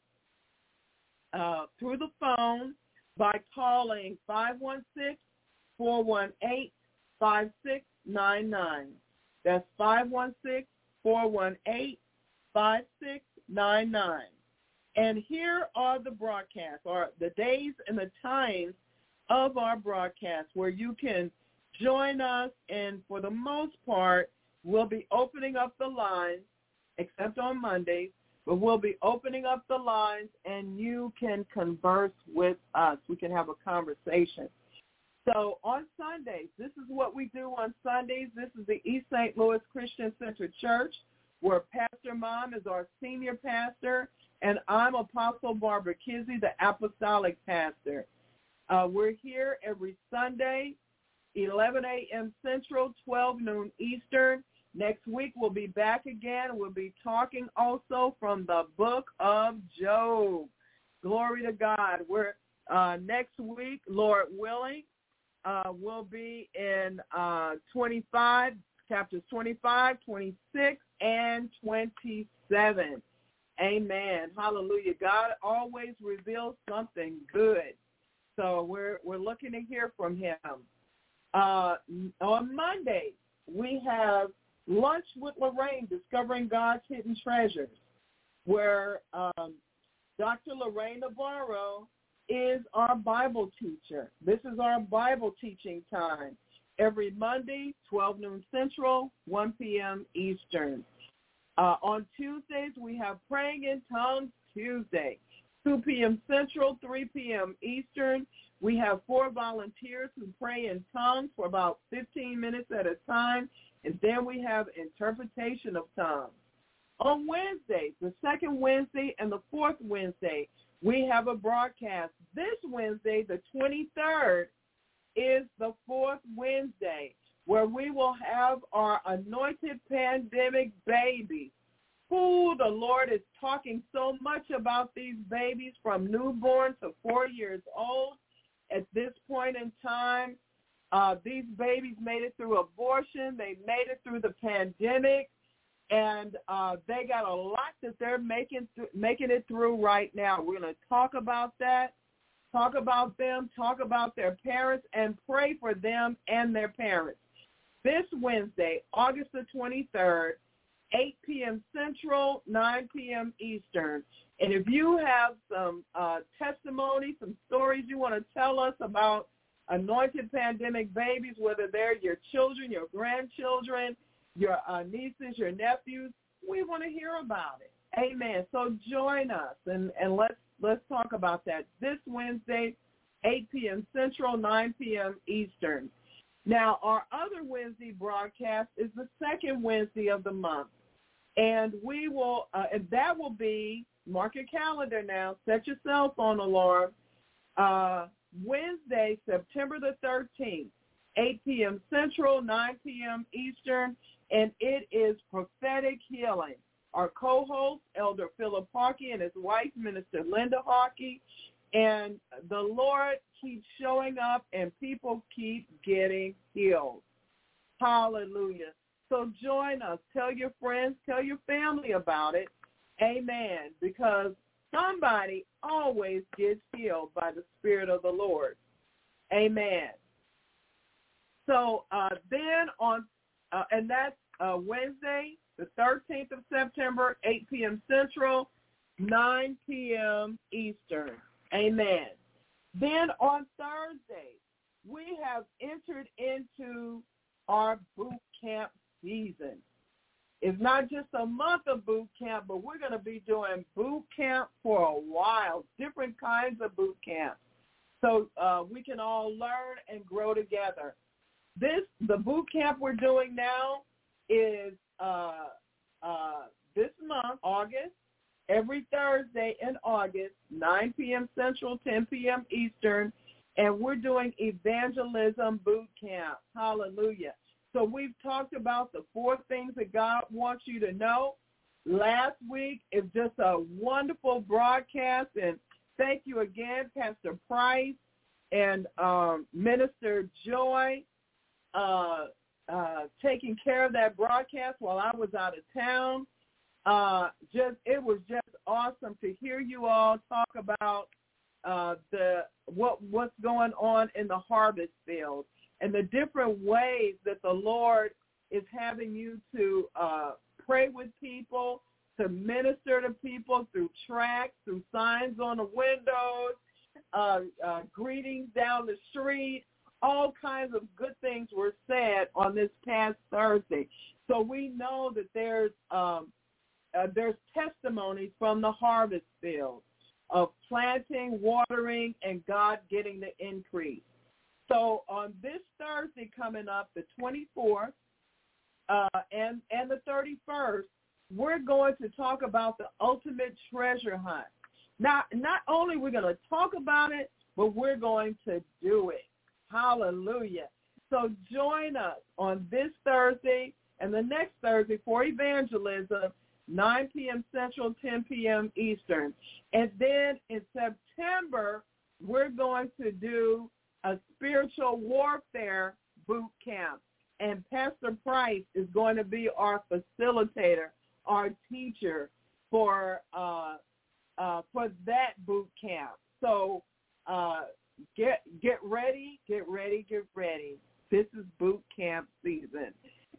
uh, through the phone by calling five one six, four one eight, five six nine nine. That's five one six, four one eight, five six nine nine. And here are the broadcasts, or the days and the times of our broadcasts where you can join us. And for the most part, we'll be opening up the lines, except on Mondays, but we'll be opening up the lines and you can converse with us. We can have a conversation. So on Sundays, this is what we do on Sundays. This is the East Saint Louis Christian Center Church, where Pastor Mom is our senior pastor, and I'm Apostle Barbara Kizzy, the apostolic pastor. Uh, we're here every Sunday, eleven a.m. Central, twelve noon Eastern. Next week we'll be back again. We'll be talking also from the book of Job. Glory to God. We're uh, next week, Lord willing, uh, we'll be in uh, twenty-five, chapters twenty-five, twenty-six, and twenty-seven. Amen. Hallelujah. God always reveals something good. So we're we're looking to hear from him. Uh, on Monday, we have Lunch with Lorraine, Discovering God's Hidden Treasures, where um, Doctor Lorraine Navarro is our Bible teacher. This is our Bible teaching time. Every Monday, twelve noon Central, one p.m. Eastern. Uh, on Tuesdays, we have Praying in Tongues Tuesday, two p.m. Central, three p.m. Eastern. We have four volunteers who pray in tongues for about fifteen minutes at a time, and then we have interpretation of tongues. On Wednesdays, the second Wednesday and the fourth Wednesday, we have a broadcast. This Wednesday, the twenty-third, is the fourth Wednesday, where we will have our anointed pandemic babies. Who the Lord is talking so much about these babies from newborn to four years old. At this point in time, uh, these babies made it through abortion. They made it through the pandemic. And uh, they got a lot that they're making th- making it through right now. We're going to talk about that, talk about them, talk about their parents, and pray for them and their parents. This Wednesday, August the twenty-third, eight p.m. Central, nine p.m. Eastern. And if you have some uh, testimony, some stories you want to tell us about anointed pandemic babies, whether they're your children, your grandchildren, your uh, nieces, your nephews, we want to hear about it. Amen. So join us, and, and let's let's talk about that this Wednesday, eight p.m. Central, nine p.m. Eastern. Now, our other Wednesday broadcast is the second Wednesday of the month, and we will, uh, and that will be, mark your calendar now, set your cell phone alarm, uh, Wednesday, September the thirteenth, eight p.m. Central, nine p.m. Eastern, and it is prophetic healing. Our co-host, Elder Philip Hawkey, and his wife, Minister Linda Hawkey, and the Lord keeps showing up, and people keep getting healed. Hallelujah. So join us. Tell your friends, tell your family about it. Amen. Because somebody always gets healed by the Spirit of the Lord. Amen. So uh, then on, uh, and that's uh, Wednesday, the thirteenth of September, eight p.m. Central, nine p.m. Eastern. Amen. Then on Thursday, we have entered into our boot camp season. It's not just a month of boot camp, but we're going to be doing boot camp for a while, different kinds of boot camps, so uh, we can all learn and grow together. This, the boot camp we're doing now is uh, uh, this month, August, every Thursday in August, nine p.m. Central, ten p.m. Eastern, and we're doing evangelism boot camp. Hallelujah. So we've talked about the four things that God wants you to know. Last week, it was just a wonderful broadcast, and thank you again, Pastor Price and um, Minister Joy, uh, uh, taking care of that broadcast while I was out of town. Uh, just it was just awesome to hear you all talk about uh, the what what's going on in the harvest field and the different ways that the Lord is having you to uh, pray with people, to minister to people through tracts, through signs on the windows, uh, uh, greetings down the street. All kinds of good things were said on this past Thursday. So we know that there's um, uh, there's testimonies from the harvest field of planting, watering, and God getting the increase. So on this Thursday coming up, the twenty-fourth uh, and, and the thirty-first, we're going to talk about the ultimate treasure hunt. Now, not only we're going to talk about it, but we're going to do it. Hallelujah. So join us on this Thursday and the next Thursday for evangelism, nine p.m. Central, ten p.m. Eastern. And then in September, we're going to do a spiritual warfare boot camp. And Pastor Price is going to be our facilitator, our teacher for uh, uh, for that boot camp. So uh, get get ready, get ready, get ready. This is boot camp season.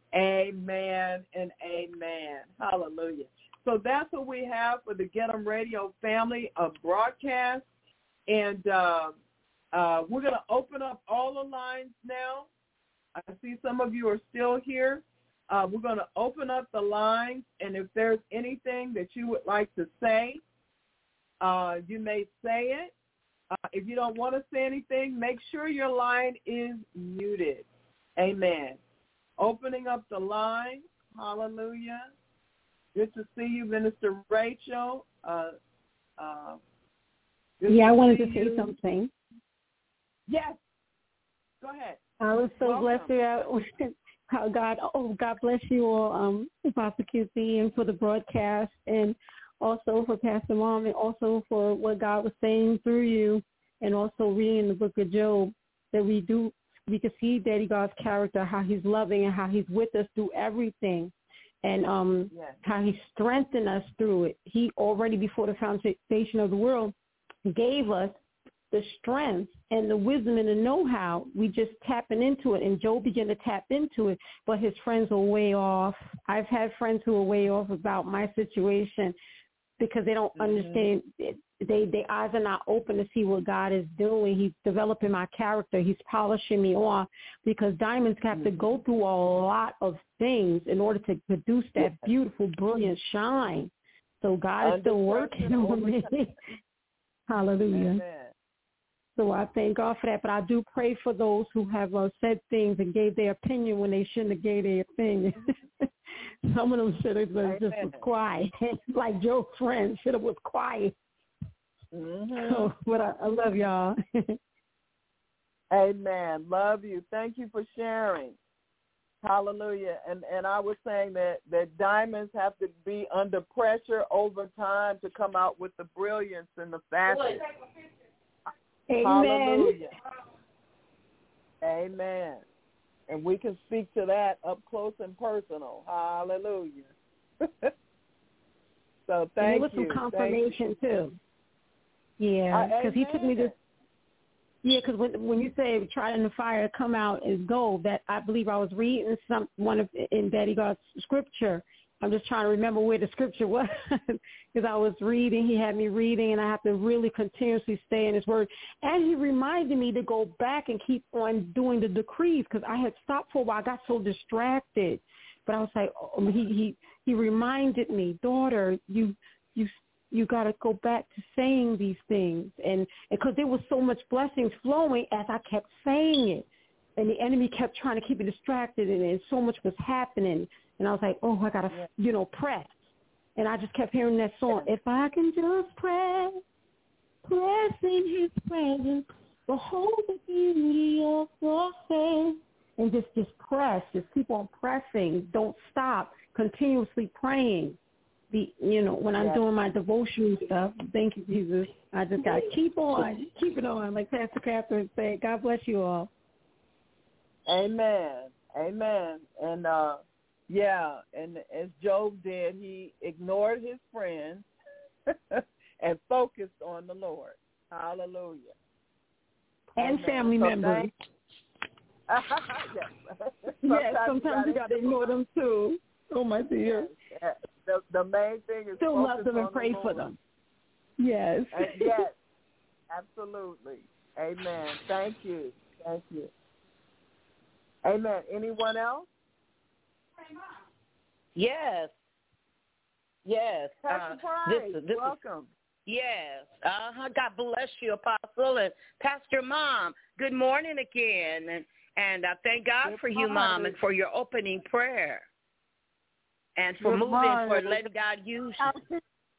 Amen and amen. Hallelujah. So that's what we have for the Get 'em Radio family of broadcasts. And uh, uh, we're going to open up all the lines now. I see some of you are still here. Uh, we're going to open up the lines, and if there's anything that you would like to say, uh, you may say it. Uh, if you don't want to say anything, make sure your line is muted. Amen. Opening up the line. Hallelujah. Good to see you, Minister Rachel. Uh, uh, yeah, I wanted to say you. something. Yes. Go ahead. I was so Welcome. blessed about how God, oh, God bless you all, um, Pastor Q C, and for the broadcast, and also for Pastor Mom, and also for what God was saying through you, and also reading the book of Job, that we do, we can see Daddy God's character, how he's loving and how he's with us through everything. and um, yes. how he strengthened us through it. He already, before the foundation of the world, gave us the strength and the wisdom and the know-how. We just tapping into it, and Job began to tap into it, but his friends were way off. I've had friends who are way off about my situation because they don't mm-hmm. understand. They, their eyes are not open to see what God is doing. He's developing my character. He's polishing me off, because diamonds have mm-hmm. to go through a lot of things in order to produce that beautiful, brilliant shine. So God is still working on me. Hallelujah. Amen. So I thank God for that. But I do pray for those who have uh, said things and gave their opinion when they shouldn't have gave their opinion. Some of them should have just was quiet, like Joe's friend should have was quiet. Mm-hmm. So, but I, I love y'all. Amen. Love you. Thank you for sharing. Hallelujah. And and I was saying that, that diamonds have to be under pressure over time to come out with the brilliance and the facets. Amen. Hallelujah. Amen. And we can speak to that up close and personal. Hallelujah. So thank and it was you. some confirmation too. Yeah, because uh, he took me to. Yeah, because when when you say try in the fire come out as gold, that I believe I was reading some one of in Daddy God's scripture. I'm just trying to remember where the scripture was, because I was reading. He had me reading, and I have to really continuously stay in his word. And he reminded me to go back and keep on doing the decrees, because I had stopped for a while. I got so distracted. But I was like, oh, he he he reminded me, daughter, you you you got to go back to saying these things, and because there was so much blessings flowing as I kept saying it, and the enemy kept trying to keep me distracted, and, and so much was happening. And I was like, oh, I got to, yeah. you know, press. And I just kept hearing that song, if I can just press, press in his presence, behold the beauty of your face. And just, just press, just keep on pressing. Don't stop, continuously praying. The, you know, when I'm yeah. doing my devotional stuff, thank you, Jesus, I just got to keep on, keep it on, like Pastor Catherine said. God bless you all. Amen. Amen. And, uh, yeah, and as Job did, he ignored his friends and focused on the Lord. Hallelujah. And Amen. family so members. yes. Sometimes, yes, sometimes you got to ignore them too. Oh, my dear. Yes. The, the main thing is still love them and the pray Lord. for them. Yes. And yes, absolutely. Amen. Thank you. Thank you. Amen. Anyone else? Yes. Yes. Pastor uh, Price, this, this welcome. Is, yes. Uh-huh. God bless you, Apostle. And Pastor Mom, good morning again. And, and I thank God good for you, morning. Mom, and for your opening prayer. And for good moving, morning. for letting God use you.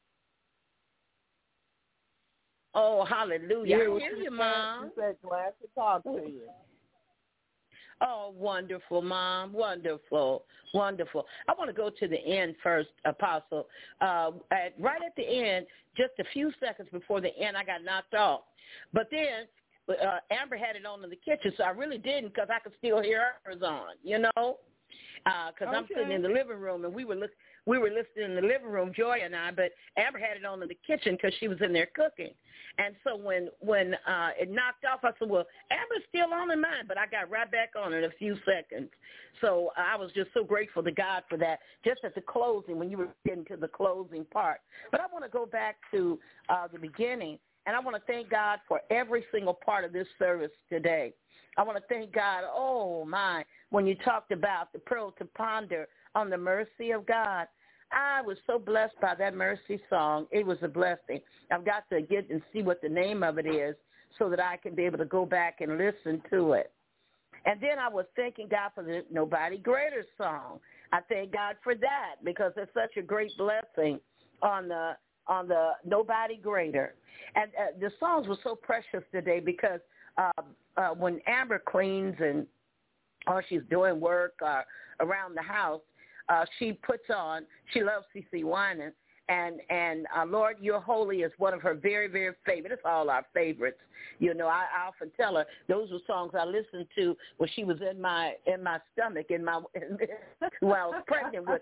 Oh, hallelujah. Yeah, I hear you, Mom. She said, glad to talk to you. Oh, wonderful, Mom. Wonderful. Wonderful. I want to go to the end first, Apostle. Uh, at, right at the end, just a few seconds before the end, I got knocked off. But then uh, Amber had it on in the kitchen, so I really didn't, because I could still hear hers on, you know, because uh, I'm okay. sitting in the living room, and we were, li- we were listening in the living room, Joy and I, but Amber had it on in the kitchen because she was in there cooking. And so when when uh, it knocked off, I said, well, Amber's still on in mine, but I got right back on in a few seconds. So I was just so grateful to God for that, just at the closing, when you were getting to the closing part. But I want to go back to uh, the beginning, and I want to thank God for every single part of this service today. I want to thank God, oh, my, when you talked about the pearl to ponder on the mercy of God. I was so blessed by that mercy song. It was a blessing. I've got to get and see what the name of it is so that I can be able to go back and listen to it. And then I was thanking God for the Nobody Greater song. I thank God for that because it's such a great blessing on the on the Nobody Greater. And uh, the songs were so precious today because uh, uh, when Amber cleans and or she's doing work uh, around the house, Uh, she puts on, she loves C C Winans, and, and uh, Lord, You're Holy is one of her very, very favorite. It's all our favorites. You know, I, I often tell her those were songs I listened to when she was in my in my stomach, in my when I was pregnant with her.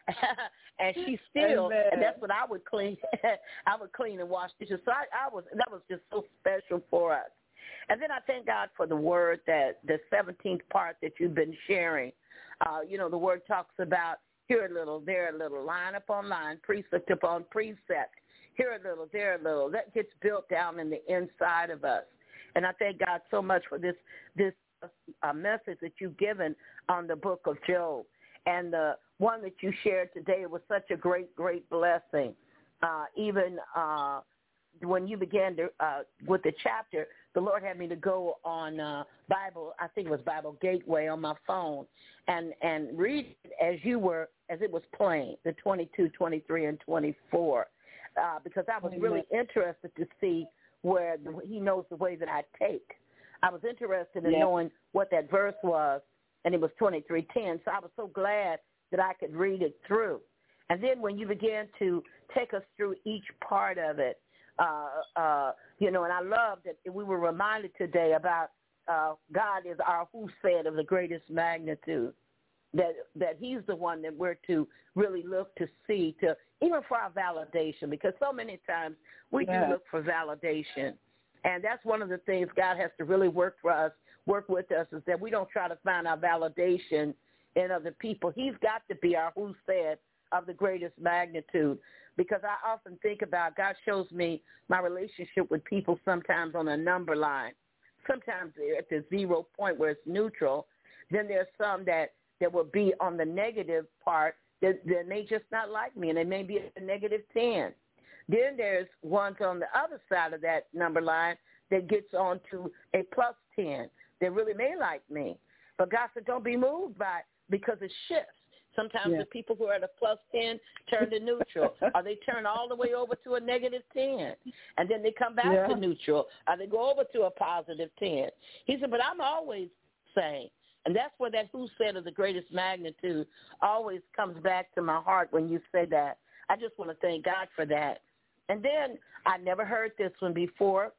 and she still, Amen. and that's what I would clean. I would clean and wash dishes. So I, I was, that was just so special for us. And then I thank God for the word that the seventeenth part that you've been sharing. Uh, you know, the word talks about here a little, there a little, line upon line, precept upon precept. Here a little, there a little. That gets built down in the inside of us. And I thank God so much for this this uh, message that you've given on the book of Job. And the one that you shared today was such a great, great blessing. Uh, even uh, when you began to, uh, with the chapter, the Lord had me to go on uh, Bible, I think it was Bible Gateway on my phone, and, and read it as you were, as it was playing, the twenty-two, twenty-three, and twenty-four, uh, because I was really interested to see where the, he knows the way that I take. I was interested in yeah. knowing what that verse was, and it was twenty-three ten, so I was so glad that I could read it through. And then when you began to take us through each part of it, uh, uh, you know, and I love that we were reminded today about uh, God is our who said of the greatest magnitude, that that he's the one that we're to really look to see, to even for our validation, because so many times we yeah. do look for validation. And that's one of the things God has to really work for us, work with us, is that we don't try to find our validation in other people. He's got to be our who said of the greatest magnitude, because I often think about, God shows me my relationship with people sometimes on a number line. Sometimes they're at the zero point where it's neutral. Then there's some that, that will be on the negative part that, that may just not like me, and they may be at a negative ten. Then there's ones on the other side of that number line that gets on to a plus ten that really may like me. But God said, don't be moved by it, because it shifts. Sometimes yeah. the people who are at a plus ten turn to neutral, or they turn all the way over to a negative ten, and then they come back yeah. to neutral, or they go over to a positive ten. He said, but I'm always saying, and that's where that who said of the greatest magnitude always comes back to my heart when you say that. I just want to thank God for that. And then I never heard this one before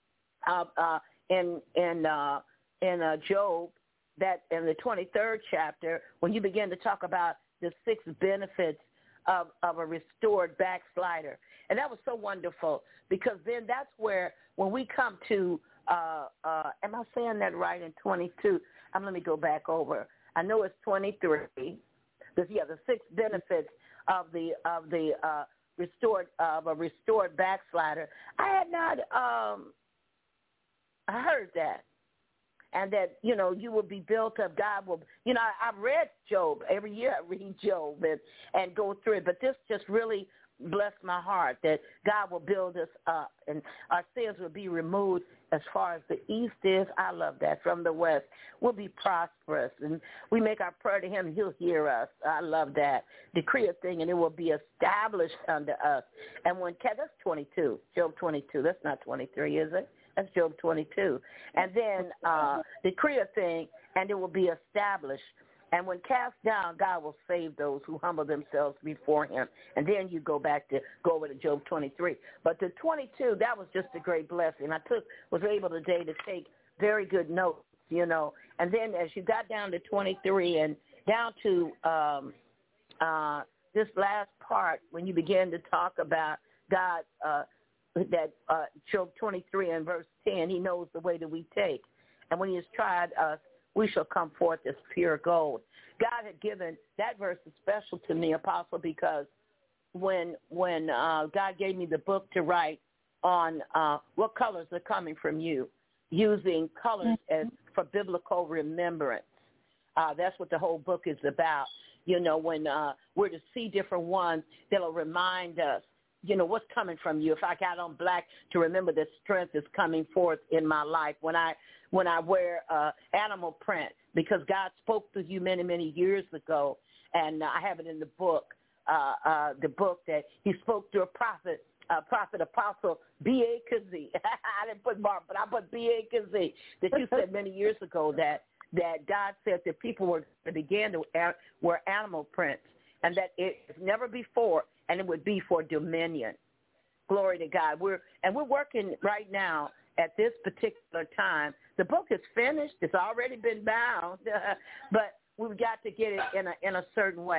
uh, uh, in in uh, in uh, Job, that in the twenty-third chapter, when you begin to talk about the six benefits of, of a restored backslider. And that was so wonderful, because then that's where, when we come to, uh, uh, am I saying that right, in twenty-two? Um, let me go back over. I know it's twenty-three. There's, yeah, the six benefits of the of the uh, restored of a restored backslider. I had not um, I heard that. And that, you know, you will be built up. God will, you know, I, I've read Job. Every year I read Job and, and go through it. But this just really blessed my heart, that God will build us up and our sins will be removed as far as the east is. I love that. From the west, we'll be prosperous. And we make our prayer to him, he'll hear us. I love that. Decree a thing, and it will be established unto us. And when, that's twenty-two, Job twenty-two. That's not twenty-three, is it? That's Job twenty-two. And then uh, decree a thing, and it will be established. And when cast down, God will save those who humble themselves before him. And then you go back to, go over to Job twenty-three. But the twenty-two, that was just a great blessing. I took, was able today to take very good notes, you know. And then as you got down to twenty-three and down to um, uh, this last part, when you began to talk about God, uh, that uh, Job twenty-three and verse ten, he knows the way that we take. And when he has tried us, we shall come forth as pure gold. God had given, that verse is special to me, Apostle, because when when uh, God gave me the book to write on uh, what colors are coming from you, using colors as for biblical remembrance. Uh, that's what the whole book is about. You know, when uh, we're to see different ones that'll remind us, you know, what's coming from you. If I got on black, to remember that strength is coming forth in my life. When I when I wear uh, animal print, because God spoke to you many, many years ago, and uh, I have it in the book, uh, uh, the book that he spoke to a prophet, uh, prophet apostle, B A Kazee. I didn't put Mark, but I put B A Kazee, that you said many years ago that, that God said that people were to begin to wear animal prints, and that it's never before, and it would be for dominion. Glory to God. We're and we're working right now at this particular time. The book is finished. It's already been bound, but we've got to get it in a in a certain way.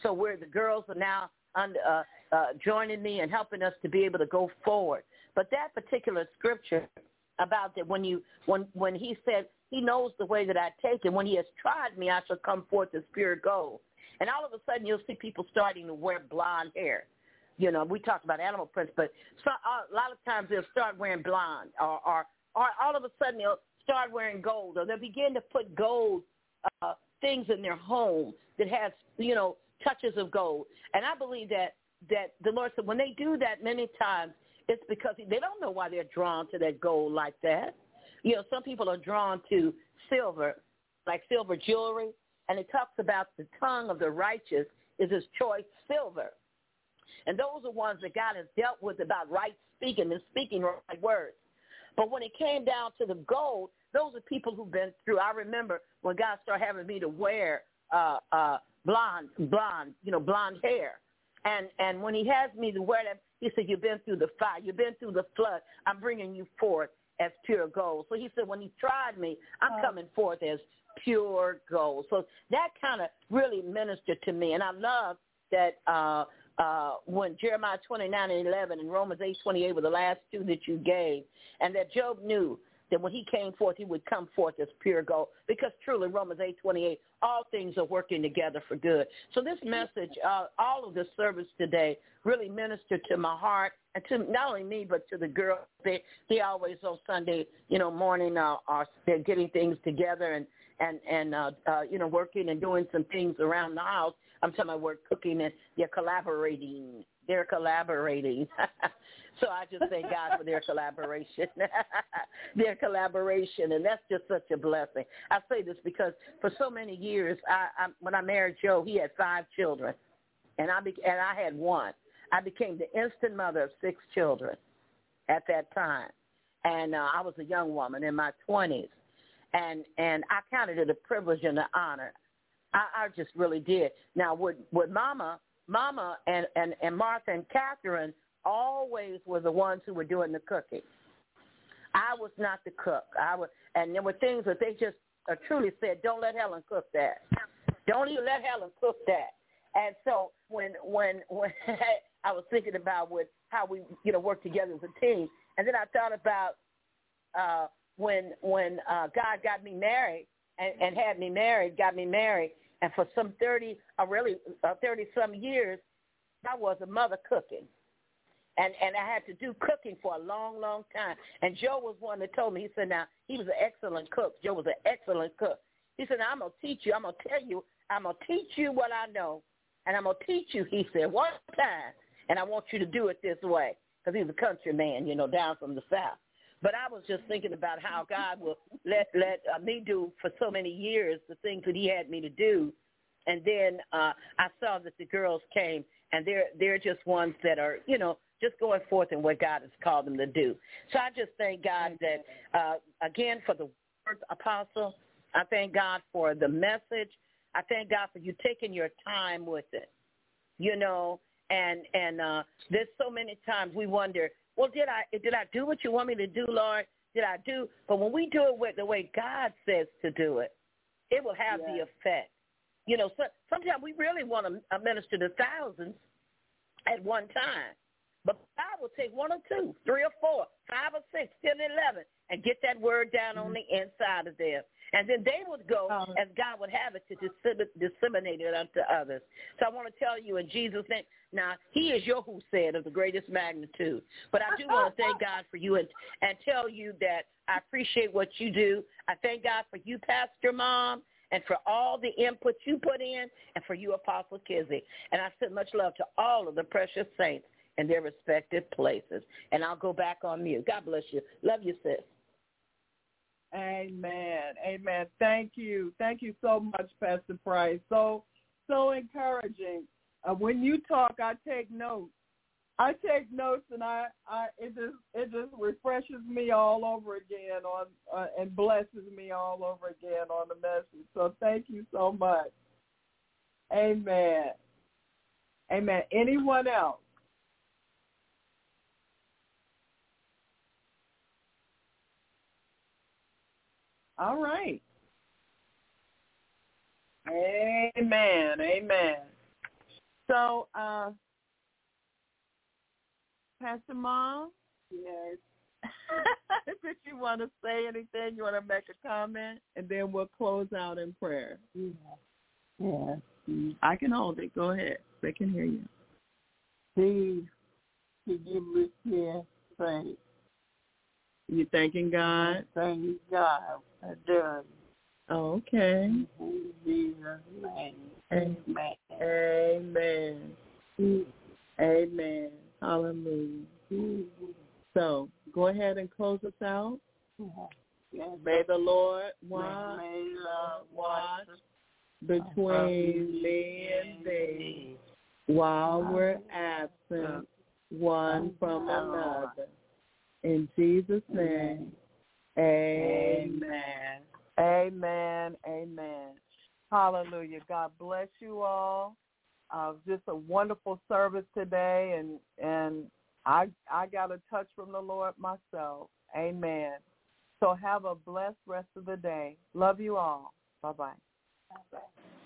So where the girls are now under, uh, uh, joining me and helping us to be able to go forward. But that particular scripture about that when you when when he said he knows the way that I take, and when he has tried me, I shall come forth as pure gold. And all of a sudden, you'll see people starting to wear blonde hair. You know, we talked about animal prints, but so, uh, a lot of times they'll start wearing blonde, or, or, or all of a sudden they'll start wearing gold, or they'll begin to put gold uh, things in their home that has, you know, touches of gold. And I believe that, that the Lord said when they do that many times, it's because they don't know why they're drawn to that gold like that. You know, some people are drawn to silver, like silver jewelry, and it talks about the tongue of the righteous is his choice silver. And those are ones that God has dealt with about right speaking and speaking right words. But when it came down to the gold, those are people who've been through. I remember when God started having me to wear uh, uh, blonde, blonde, you know, blonde hair. And and when he has me to wear that, he said, you've been through the fire. You've been through the flood. I'm bringing you forth as pure gold. So he said, when he tried me, I'm coming forth as pure gold. So that kind of really ministered to me. And I love that uh, uh, when Jeremiah twenty-nine and eleven and Romans eight twenty-eight were the last two that you gave, and that Job knew that when he came forth, he would come forth as pure gold, because truly Romans eight twenty-eight, all things are working together for good. So this message, uh, all of the service today really ministered to my heart, and to not only me, but to the girls. They, they always on Sunday, you know, morning uh, are they're getting things together and, and, and uh, uh, you know, working and doing some things around the house. I'm talking about work, cooking, and they're collaborating. They're collaborating. So I just thank God for their collaboration, their collaboration, and that's just such a blessing. I say this because for so many years, I, I, when I married Joe, he had five children, and I be, and I had one. I became the instant mother of six children at that time, and uh, I was a young woman in my twenties, and and I counted it a privilege and an honor. I, I just really did. Now, with with Mama, Mama, and, and, and Martha and Catherine always were the ones who were doing the cooking. I was not the cook. I was, and there were things that they just uh, truly said, don't let Helen cook that. Don't even let Helen cook that. And so when when when I was thinking about with how we, you know, work together as a team, and then I thought about uh, when when uh, God got me married and, and had me married, got me married, and for some thirty, or really uh, thirty some years, I was a mother cooking. And and I had to do cooking for a long, long time. And Joe was one that told me, he said, now, he was an excellent cook. Joe was an excellent cook. He said, now, I'm going to teach you. I'm going to tell you. I'm going to teach you what I know. And I'm going to teach you, he said, one time. And I want you to do it this way. Because he was a country man, you know, down from the South. But I was just thinking about how God will let, let uh, me do for so many years the things that he had me to do. And then uh, I saw that the girls came, and they're they're just ones that are, you know, just going forth in what God has called them to do. So I just thank God that, uh, again, for the word, Apostle. I thank God for the message. I thank God for you taking your time with it, you know, and and uh, there's so many times we wonder, well, did I did I do what you want me to do, Lord? Did I do? But when we do it with the way God says to do it, it will have yes. the effect. You know, so, sometimes we really want to minister to thousands at one time. But God will take one or two, three or four, five or six, ten, eleven, and get that word down on the inside of them. And then they would go um, as God would have it to disseminate it unto others. So I want to tell you in Jesus' name, now, he is your who said of the greatest magnitude. But I do want to thank God for you and, and tell you that I appreciate what you do. I thank God for you, Pastor Mom, and for all the input you put in, and for you, Apostle Kizzy. And I send much love to all of the precious saints in their respective places. And I'll go back on mute. God bless you. Love you, sis. Amen. Amen. Thank you. Thank you so much, Pastor Price. So, so encouraging. Uh, when you talk, I take notes. I take notes, and I, I it just it just refreshes me all over again on uh, and blesses me all over again on the message. So thank you so much. Amen. Amen. Anyone else? All right. Amen. Amen. So, uh, Pastor Mom? Yes. Did you want to say anything? You want to make a comment? And then we'll close out in prayer. Yeah. Yeah. I can hold it. Go ahead. They can hear you. Please, to give me here, thanks. You thanking God? Thank God for doing. Okay. In Jesus' name. Amen. Amen. Mm. Amen. Hallelujah. Mm. So, go ahead and close us out. Yes. May the Lord watch, May love watch between me and thee while we're absent one from another. In Jesus' name, amen. Amen. Amen. Hallelujah. God bless you all. Uh, just a wonderful service today, and and I I got a touch from the Lord myself. Amen. So have a blessed rest of the day. Love you all. Bye-bye. Bye-bye.